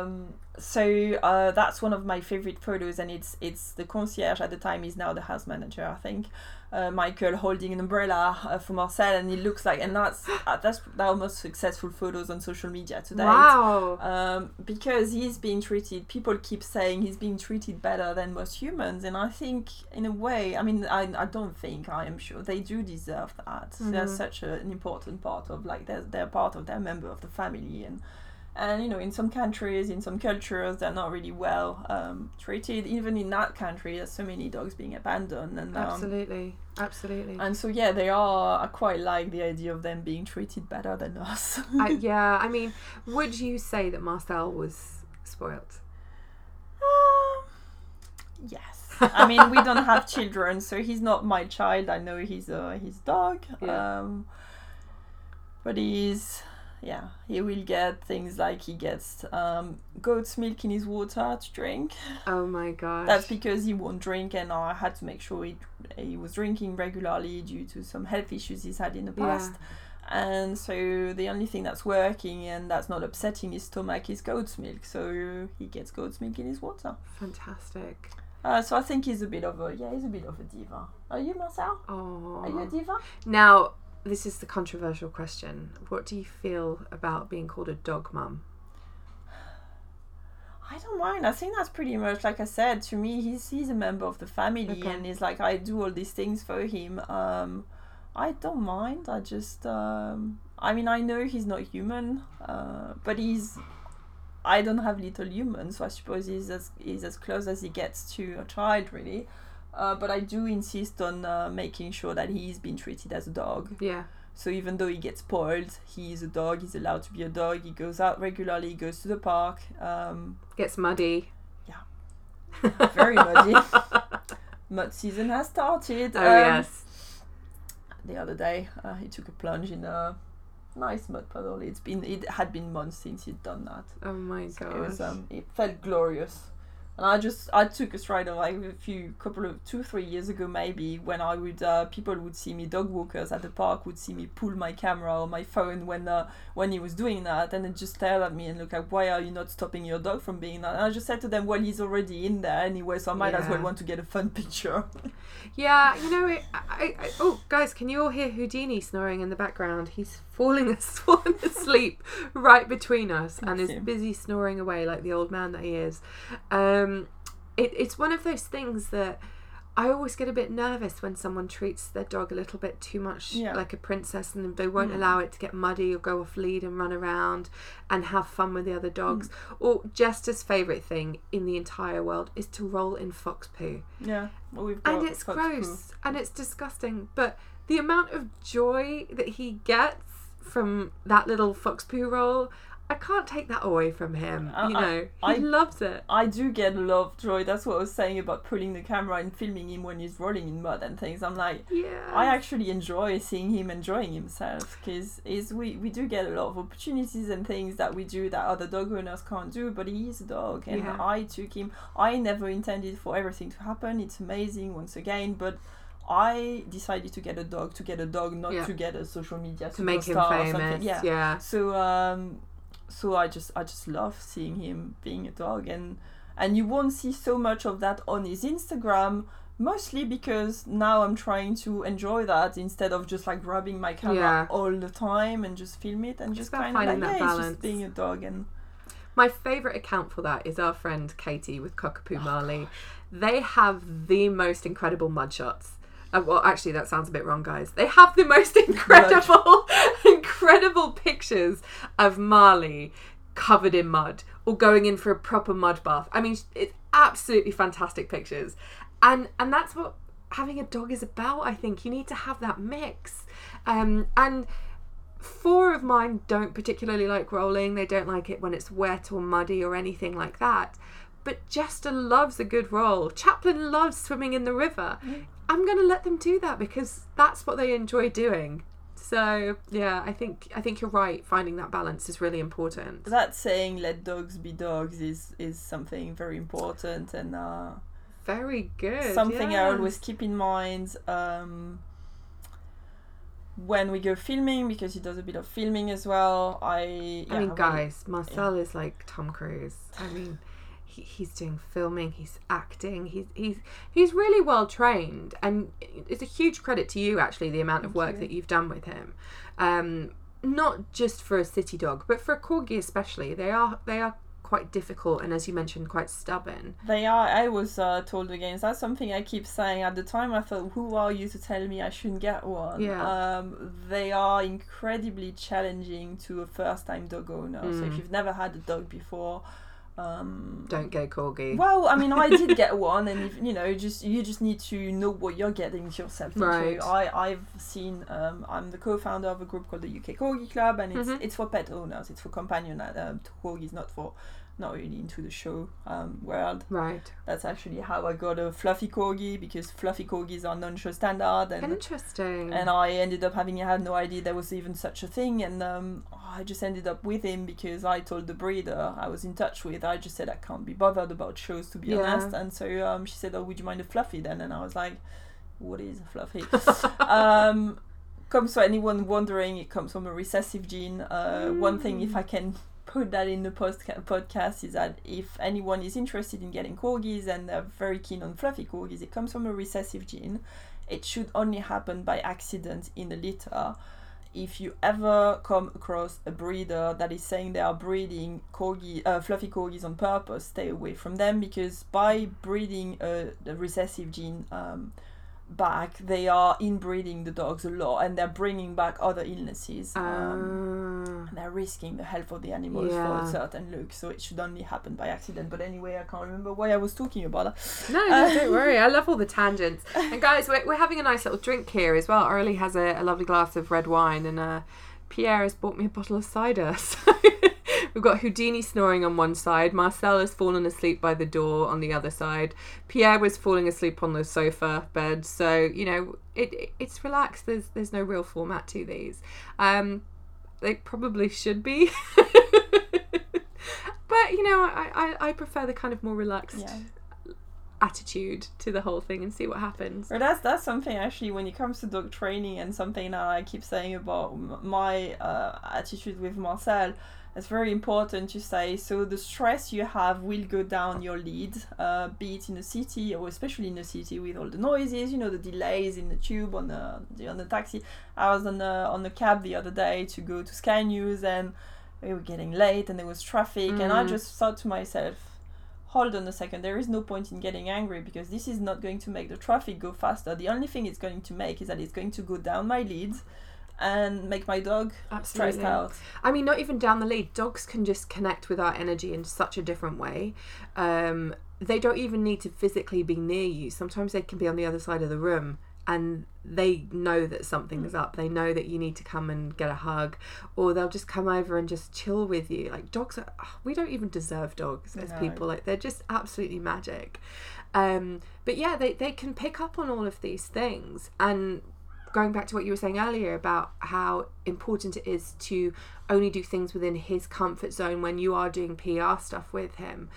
So that's one of my favorite photos, and it's the concierge at the time. He's now the house manager, I think. Michael holding an umbrella for Marcel, and it looks like, and that's our most successful photos on social media today. Wow. Because he's being treated. People keep saying he's being treated better than most humans, and I think in a way, I mean, I don't think, I am sure they do deserve that. Mm-hmm. They're such an important part of, like, they're part of, their member of the family, and you know, in some countries, in some cultures, they're not really well treated. Even in that country, there's so many dogs being abandoned. And Absolutely. And so, yeah, I quite like the idea of them being treated better than us. Yeah, I mean, would you say that Marcel was spoilt? Yes. I mean, we don't have children, so he's not my child. I know he's his dog. Yeah. But he will get things like he gets goat's milk in his water to drink. Oh my gosh. That's because he won't drink, and I had to make sure he was drinking regularly due to some health issues he's had in the past. Yeah. And so the only thing that's working and that's not upsetting his stomach is goat's milk. So he gets goat's milk in his water. Fantastic. So I think he's a bit of a diva. Are you, Marcel? Oh. Are you a diva? Now, this is the controversial question. What do you feel about being called a dog mum? I don't mind. I think that's pretty much, like I said, to me, he's a member of the family, Okay. and it's like I do all these things for him. I don't mind. I just, I mean, I know he's not human, but I don't have little humans, so I suppose he's as close as he gets to a child, really. But I do insist on making sure that he's been treated as a dog. Yeah. So even though he gets spoiled, he is a dog. He's allowed to be a dog. He goes out regularly. He goes to the park. Gets muddy. Very muddy. Mud season has started. Oh, yes. The other day, he took a plunge in a nice mud puddle. It had been months since he'd done that. Oh my gosh. So it felt glorious. And I took a stride like 2-3 years ago maybe, when I would people would see me, dog walkers at the park would see me pull my camera or my phone when he was doing that, and then just stare at me and look like, why are you not stopping your dog from being that? And I just said to them, well, he's already in there anyway, so I might as well want to get a fun picture. Yeah, you know, oh, guys, can you all hear Houdini snoring in the background? He's fallen asleep right between us and is busy snoring away like the old man that he is. It's one of those things that I always get a bit nervous when someone treats their dog a little bit too much like a princess, and they won't allow it to get muddy or go off lead and run around and have fun with the other dogs. Or Jester's favourite thing in the entire world is to roll in fox poo. Yeah, well, we've got and it's fox gross poo. and it's disgusting, but the amount of joy that he gets from that little fox poo roll, I can't take that away from him. He I loves it. I do get a lot of joy. That's what I was saying about pulling the camera and filming him when he's rolling in mud and things. I'm like, Yeah. I actually enjoy seeing him enjoying himself, because we do get a lot of opportunities and things that we do that other dog owners can't do, but he is a dog, and Yeah. I took him. I never intended for everything to happen. It's amazing once again, but I decided to get a dog, not Yeah. to get a social media To make him superstar or famous. something. Yeah. So I just love seeing him being a dog, and you won't see so much of that on his Instagram, mostly because now I'm trying to enjoy that instead of just like grabbing my camera Yeah. all the time and just film it, and just about kind of like, finding that it's balance. just being a dog. And My favourite account for that is our friend Katie with Cockapoo Marley. They have the most incredible mud shots. Well, actually, that sounds a bit wrong, guys. They have the most incredible pictures of Marley covered in mud or going in for a proper mud bath. I mean, it's absolutely fantastic pictures. And that's what having a dog is about, I think. You need to have that mix. And 4 of mine don't particularly like rolling. They don't like it when it's wet or muddy or anything like that. But Jester loves a good roll. Chaplin loves swimming in the river. I'm going to let them do that because that's what they enjoy doing. So, yeah, I think you're right. Finding that balance is really important. that saying, let dogs be dogs, is something very important, and Very good. something I yes. always keep in mind when we go filming, because he does a bit of filming as well. I mean, guys, Marcel is like Tom Cruise. I mean, he's doing filming, he's acting, he's really well trained, and it's a huge credit to you actually, the amount of work that you've done with him. Not just for a city dog, but for a corgi especially. They are quite difficult, and as you mentioned, quite stubborn. They are. I was told against. That's something I keep saying. At the time, I thought, who are you to tell me I shouldn't get one? Yeah. They are incredibly challenging to a first-time dog owner. So if you've never had a dog before, Don't get a corgi. well, I mean, I did get one, and you just need to know what you're getting yourself into. Right. I've seen. I'm the co-founder of a group called the UK Corgi Club, and it's for pet owners. It's for companion corgis, not really into the show world. Right. That's actually how I got a fluffy corgi, because fluffy corgis are non-show standard, and Interesting. I ended up I had no idea there was even such a thing, and I just ended up with him because I told the breeder I was in touch with. I just said I can't be bothered about shows, to be honest, and so she said, oh, would you mind a fluffy then? And I was like, what is a fluffy? Comes for anyone wondering, it comes from a recessive gene. One thing, if I can put that in the podcast, is that if anyone is interested in getting corgis and they're very keen on fluffy corgis, it comes from a recessive gene. It should only happen by accident in a litter. If you ever come across a breeder that is saying they are breeding fluffy corgis on purpose, stay away from them, because by breeding the recessive gene back, they are inbreeding the dogs a lot, and they're bringing back other illnesses. And they're risking the health of the animals for a certain look, so it should only happen by accident. But anyway, I can't remember why I was talking about that. No, don't worry. I love all the tangents. And guys, we're having a nice little drink here as well. Arlie has a lovely glass of red wine, and Pierre has bought me a bottle of cider. So we've got Houdini snoring on one side. Marcel has fallen asleep by the door on the other side. Pierre was falling asleep on the sofa bed. So, it's relaxed. There's no real format to these. They probably should be. But, I prefer the kind of more relaxed attitude to the whole thing and see what happens. Well, that's something actually when it comes to dog training, and something that I keep saying about my attitude with Marcel. It's very important to say, so the stress you have will go down your lead, be it in a city, or especially in a city with all the noises, the delays in the tube, on the taxi. I was on the cab the other day to go to Sky News, and we were getting late and there was traffic, and I just thought to myself, hold on a second, there is no point in getting angry, because this is not going to make the traffic go faster. The only thing it's going to make is that it's going to go down my lead and make my dog stressed out. I mean, not even down the lead. Dogs can just connect with our energy in such a different way. They don't even need to physically be near you. Sometimes they can be on the other side of the room and they know that something is up. They know that you need to come and get a hug, or they'll just come over and just chill with you. Like dogs we don't even deserve dogs as people. Like they're just absolutely magic. But yeah, they can pick up on all of these things. And going back to what you were saying earlier about how important it is to only do things within his comfort zone when you are doing PR stuff with him,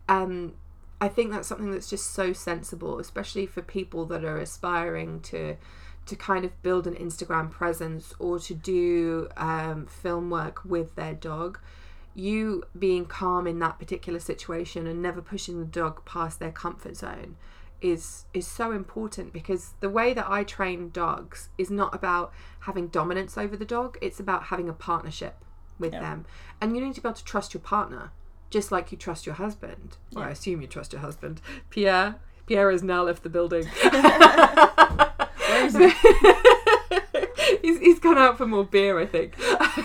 I think that's something that's just so sensible, especially for people that are aspiring to kind of build an Instagram presence or to do film work with their dog. You being calm in that particular situation and never pushing the dog past their comfort zone is so important, because the way that I train dogs is not about having dominance over the dog. It's about having a partnership with them. And you need to be able to trust your partner, just like you trust your husband. Yeah. Well, I assume you trust your husband. Pierre has now left the building. Where is he? He's gone out for more beer, I think.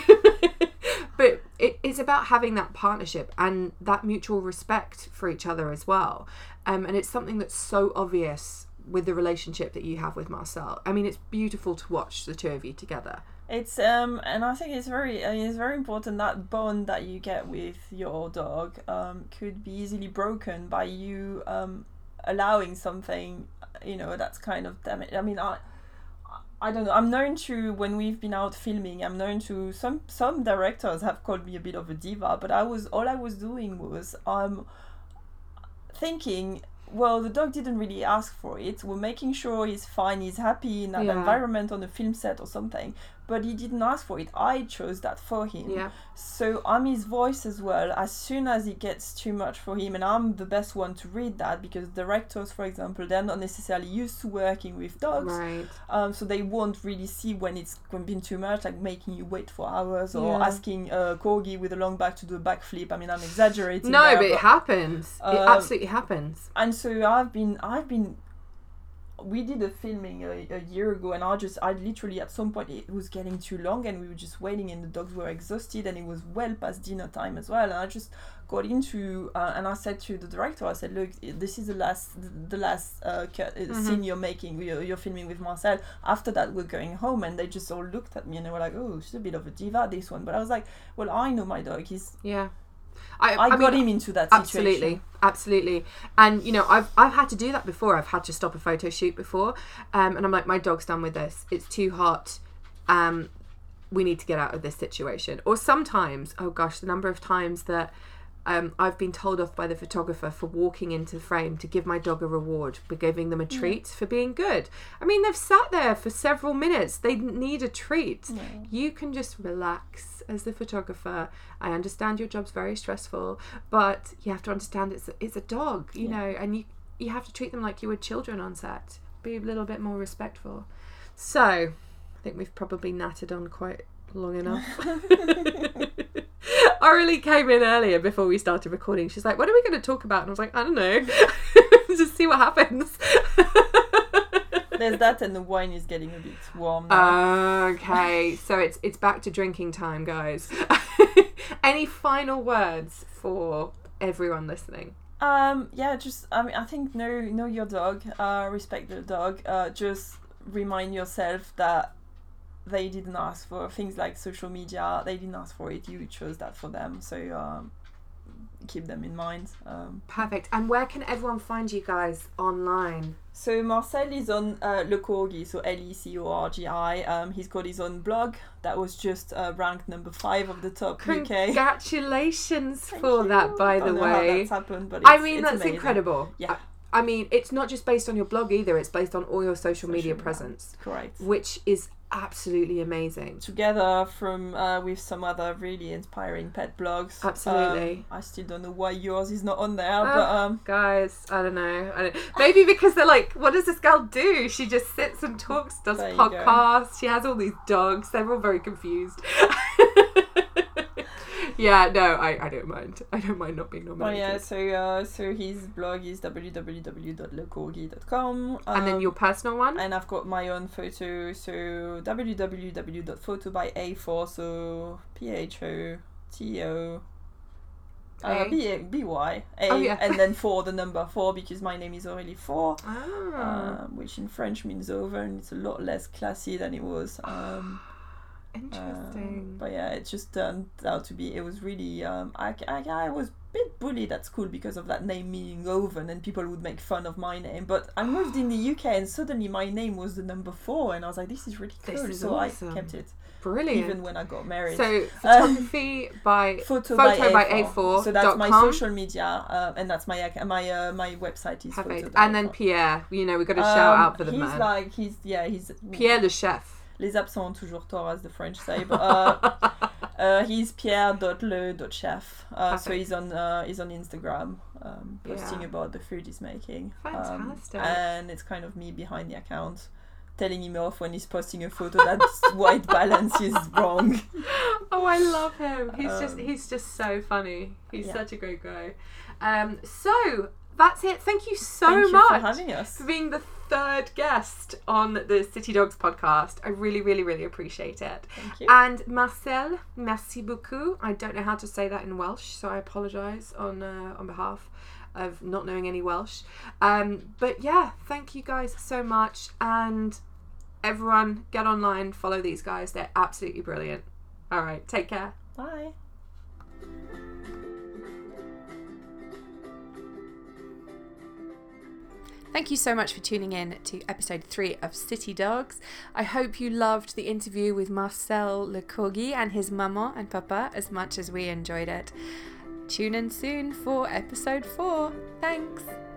But it's about having that partnership and that mutual respect for each other as well. And it's something that's so obvious with the relationship that you have with Marcel. I mean, it's beautiful to watch the two of you together. It's and I think it's very important that bond that you get with your dog could be easily broken by you allowing something, that's kind of damage. I mean, I don't know. I'm known to, when we've been out filming, I'm known to some directors have called me a bit of a diva, but all I was doing was thinking, well, the dog didn't really ask for it. We're making sure he's fine, he's happy in that environment on a film set or something, but he didn't ask for it. I chose that for him. Yeah. So I'm his voice as well. As soon as it gets too much for him, and I'm the best one to read that, because directors, for example, they're not necessarily used to working with dogs. Right. So they won't really see when it's been too much, like making you wait for hours or asking a corgi with a long back to do a backflip. I mean, I'm exaggerating. No, but it happens. It absolutely happens. And so I've been. We did a filming a year ago, and I literally at some point it was getting too long, and we were just waiting, and the dogs were exhausted, and it was well past dinner time as well. And I just got into and I said to the director, I said, look, this is the last scene you're making, you're filming with Marcel. After that, we're going home. And they just all looked at me and they were like, oh, she's a bit of a diva, this one. But I was like, well, I know my dog. I got him into that situation. Absolutely. And I've had to do that before. I've had to stop a photo shoot before, and I'm like, my dog's done with this, it's too hot, we need to get out of this situation. Or sometimes, oh gosh, the number of times that I've been told off by the photographer for walking into the frame to give my dog a reward for giving them a treat for being good. I mean, they've sat there for several minutes. They need a treat. Yeah. You can just relax as the photographer. I understand your job's very stressful, but you have to understand it's a dog, you know, and you have to treat them like you would children on set. Be a little bit more respectful. So, I think we've probably nattered on quite long enough. Aurelie came in earlier before we started recording. She's like, what are we going to talk about? And I was like, I don't know. Just see what happens. There's that, and the wine is getting a bit warm now. Okay, so it's back to drinking time, guys. Any final words for everyone listening? I think know your dog, respect the dog, just remind yourself that they didn't ask for things like social media. They didn't ask for it. You chose that for them. So keep them in mind. Perfect. And where can everyone find you guys online? So Marcel is on Le Corgi, so LECORGI. He's got his own blog that was just ranked number 5 of the top UK. Congratulations for that, by the way. I don't know how that's happened, but that's amazing. Incredible. Yeah. I mean, it's not just based on your blog either. It's based on all your social media presence. Correct. Which is absolutely amazing. Together from with some other really inspiring pet blogs. Absolutely. I still don't know why yours is not on there, but guys, I don't know. Maybe because they're like, what does this girl do? She just sits and talks, does podcasts. She has all these dogs. They're all very confused. Yeah, no, I don't mind. I don't mind not being nominated. So his blog is www.lecorgi.com. And then your personal one? And I've got my own photo, so www.photobyA4, so PHOTO BY. And then 4, the number 4, because my name is Aurélie 4, which in French means over, and it's a lot less classy than it was. Interesting. But yeah, it just turned out to be, it was really, I was a bit bullied at school because of that name meaning oven, and people would make fun of my name. But I moved in the UK, and suddenly my name was the number 4, and I was like, this is really cool. So awesome. I kept it. Brilliant. Even when I got married. So photography by photo by A4. So that's my social media, and that's my website is photo. And then Pierre, we've got to shout out for the man. He's Pierre le chef. Les absents ont toujours tort, as the French say. But he's pierre.le.chef. So he's on Instagram, posting about the food he's making. Fantastic. And it's kind of me behind the account, telling him off when he's posting a photo that white balance is wrong. Oh, I love him. He's just so funny. He's such a great guy. So that's it. Thank you so much for having us. For being the 3rd guest on the City Dogs podcast. I really, really, really appreciate it. Thank you. And Marcel, merci beaucoup. I don't know how to say that in Welsh, so I apologise on behalf of not knowing any Welsh. But yeah, thank you guys so much, and everyone get online, follow these guys. They're absolutely brilliant. All right, take care. Bye. Thank you so much for tuning in to episode 3 of City Dogs. I hope you loved the interview with Marcel Le Corgi and his maman and papa as much as we enjoyed it. Tune in soon for episode 4. Thanks.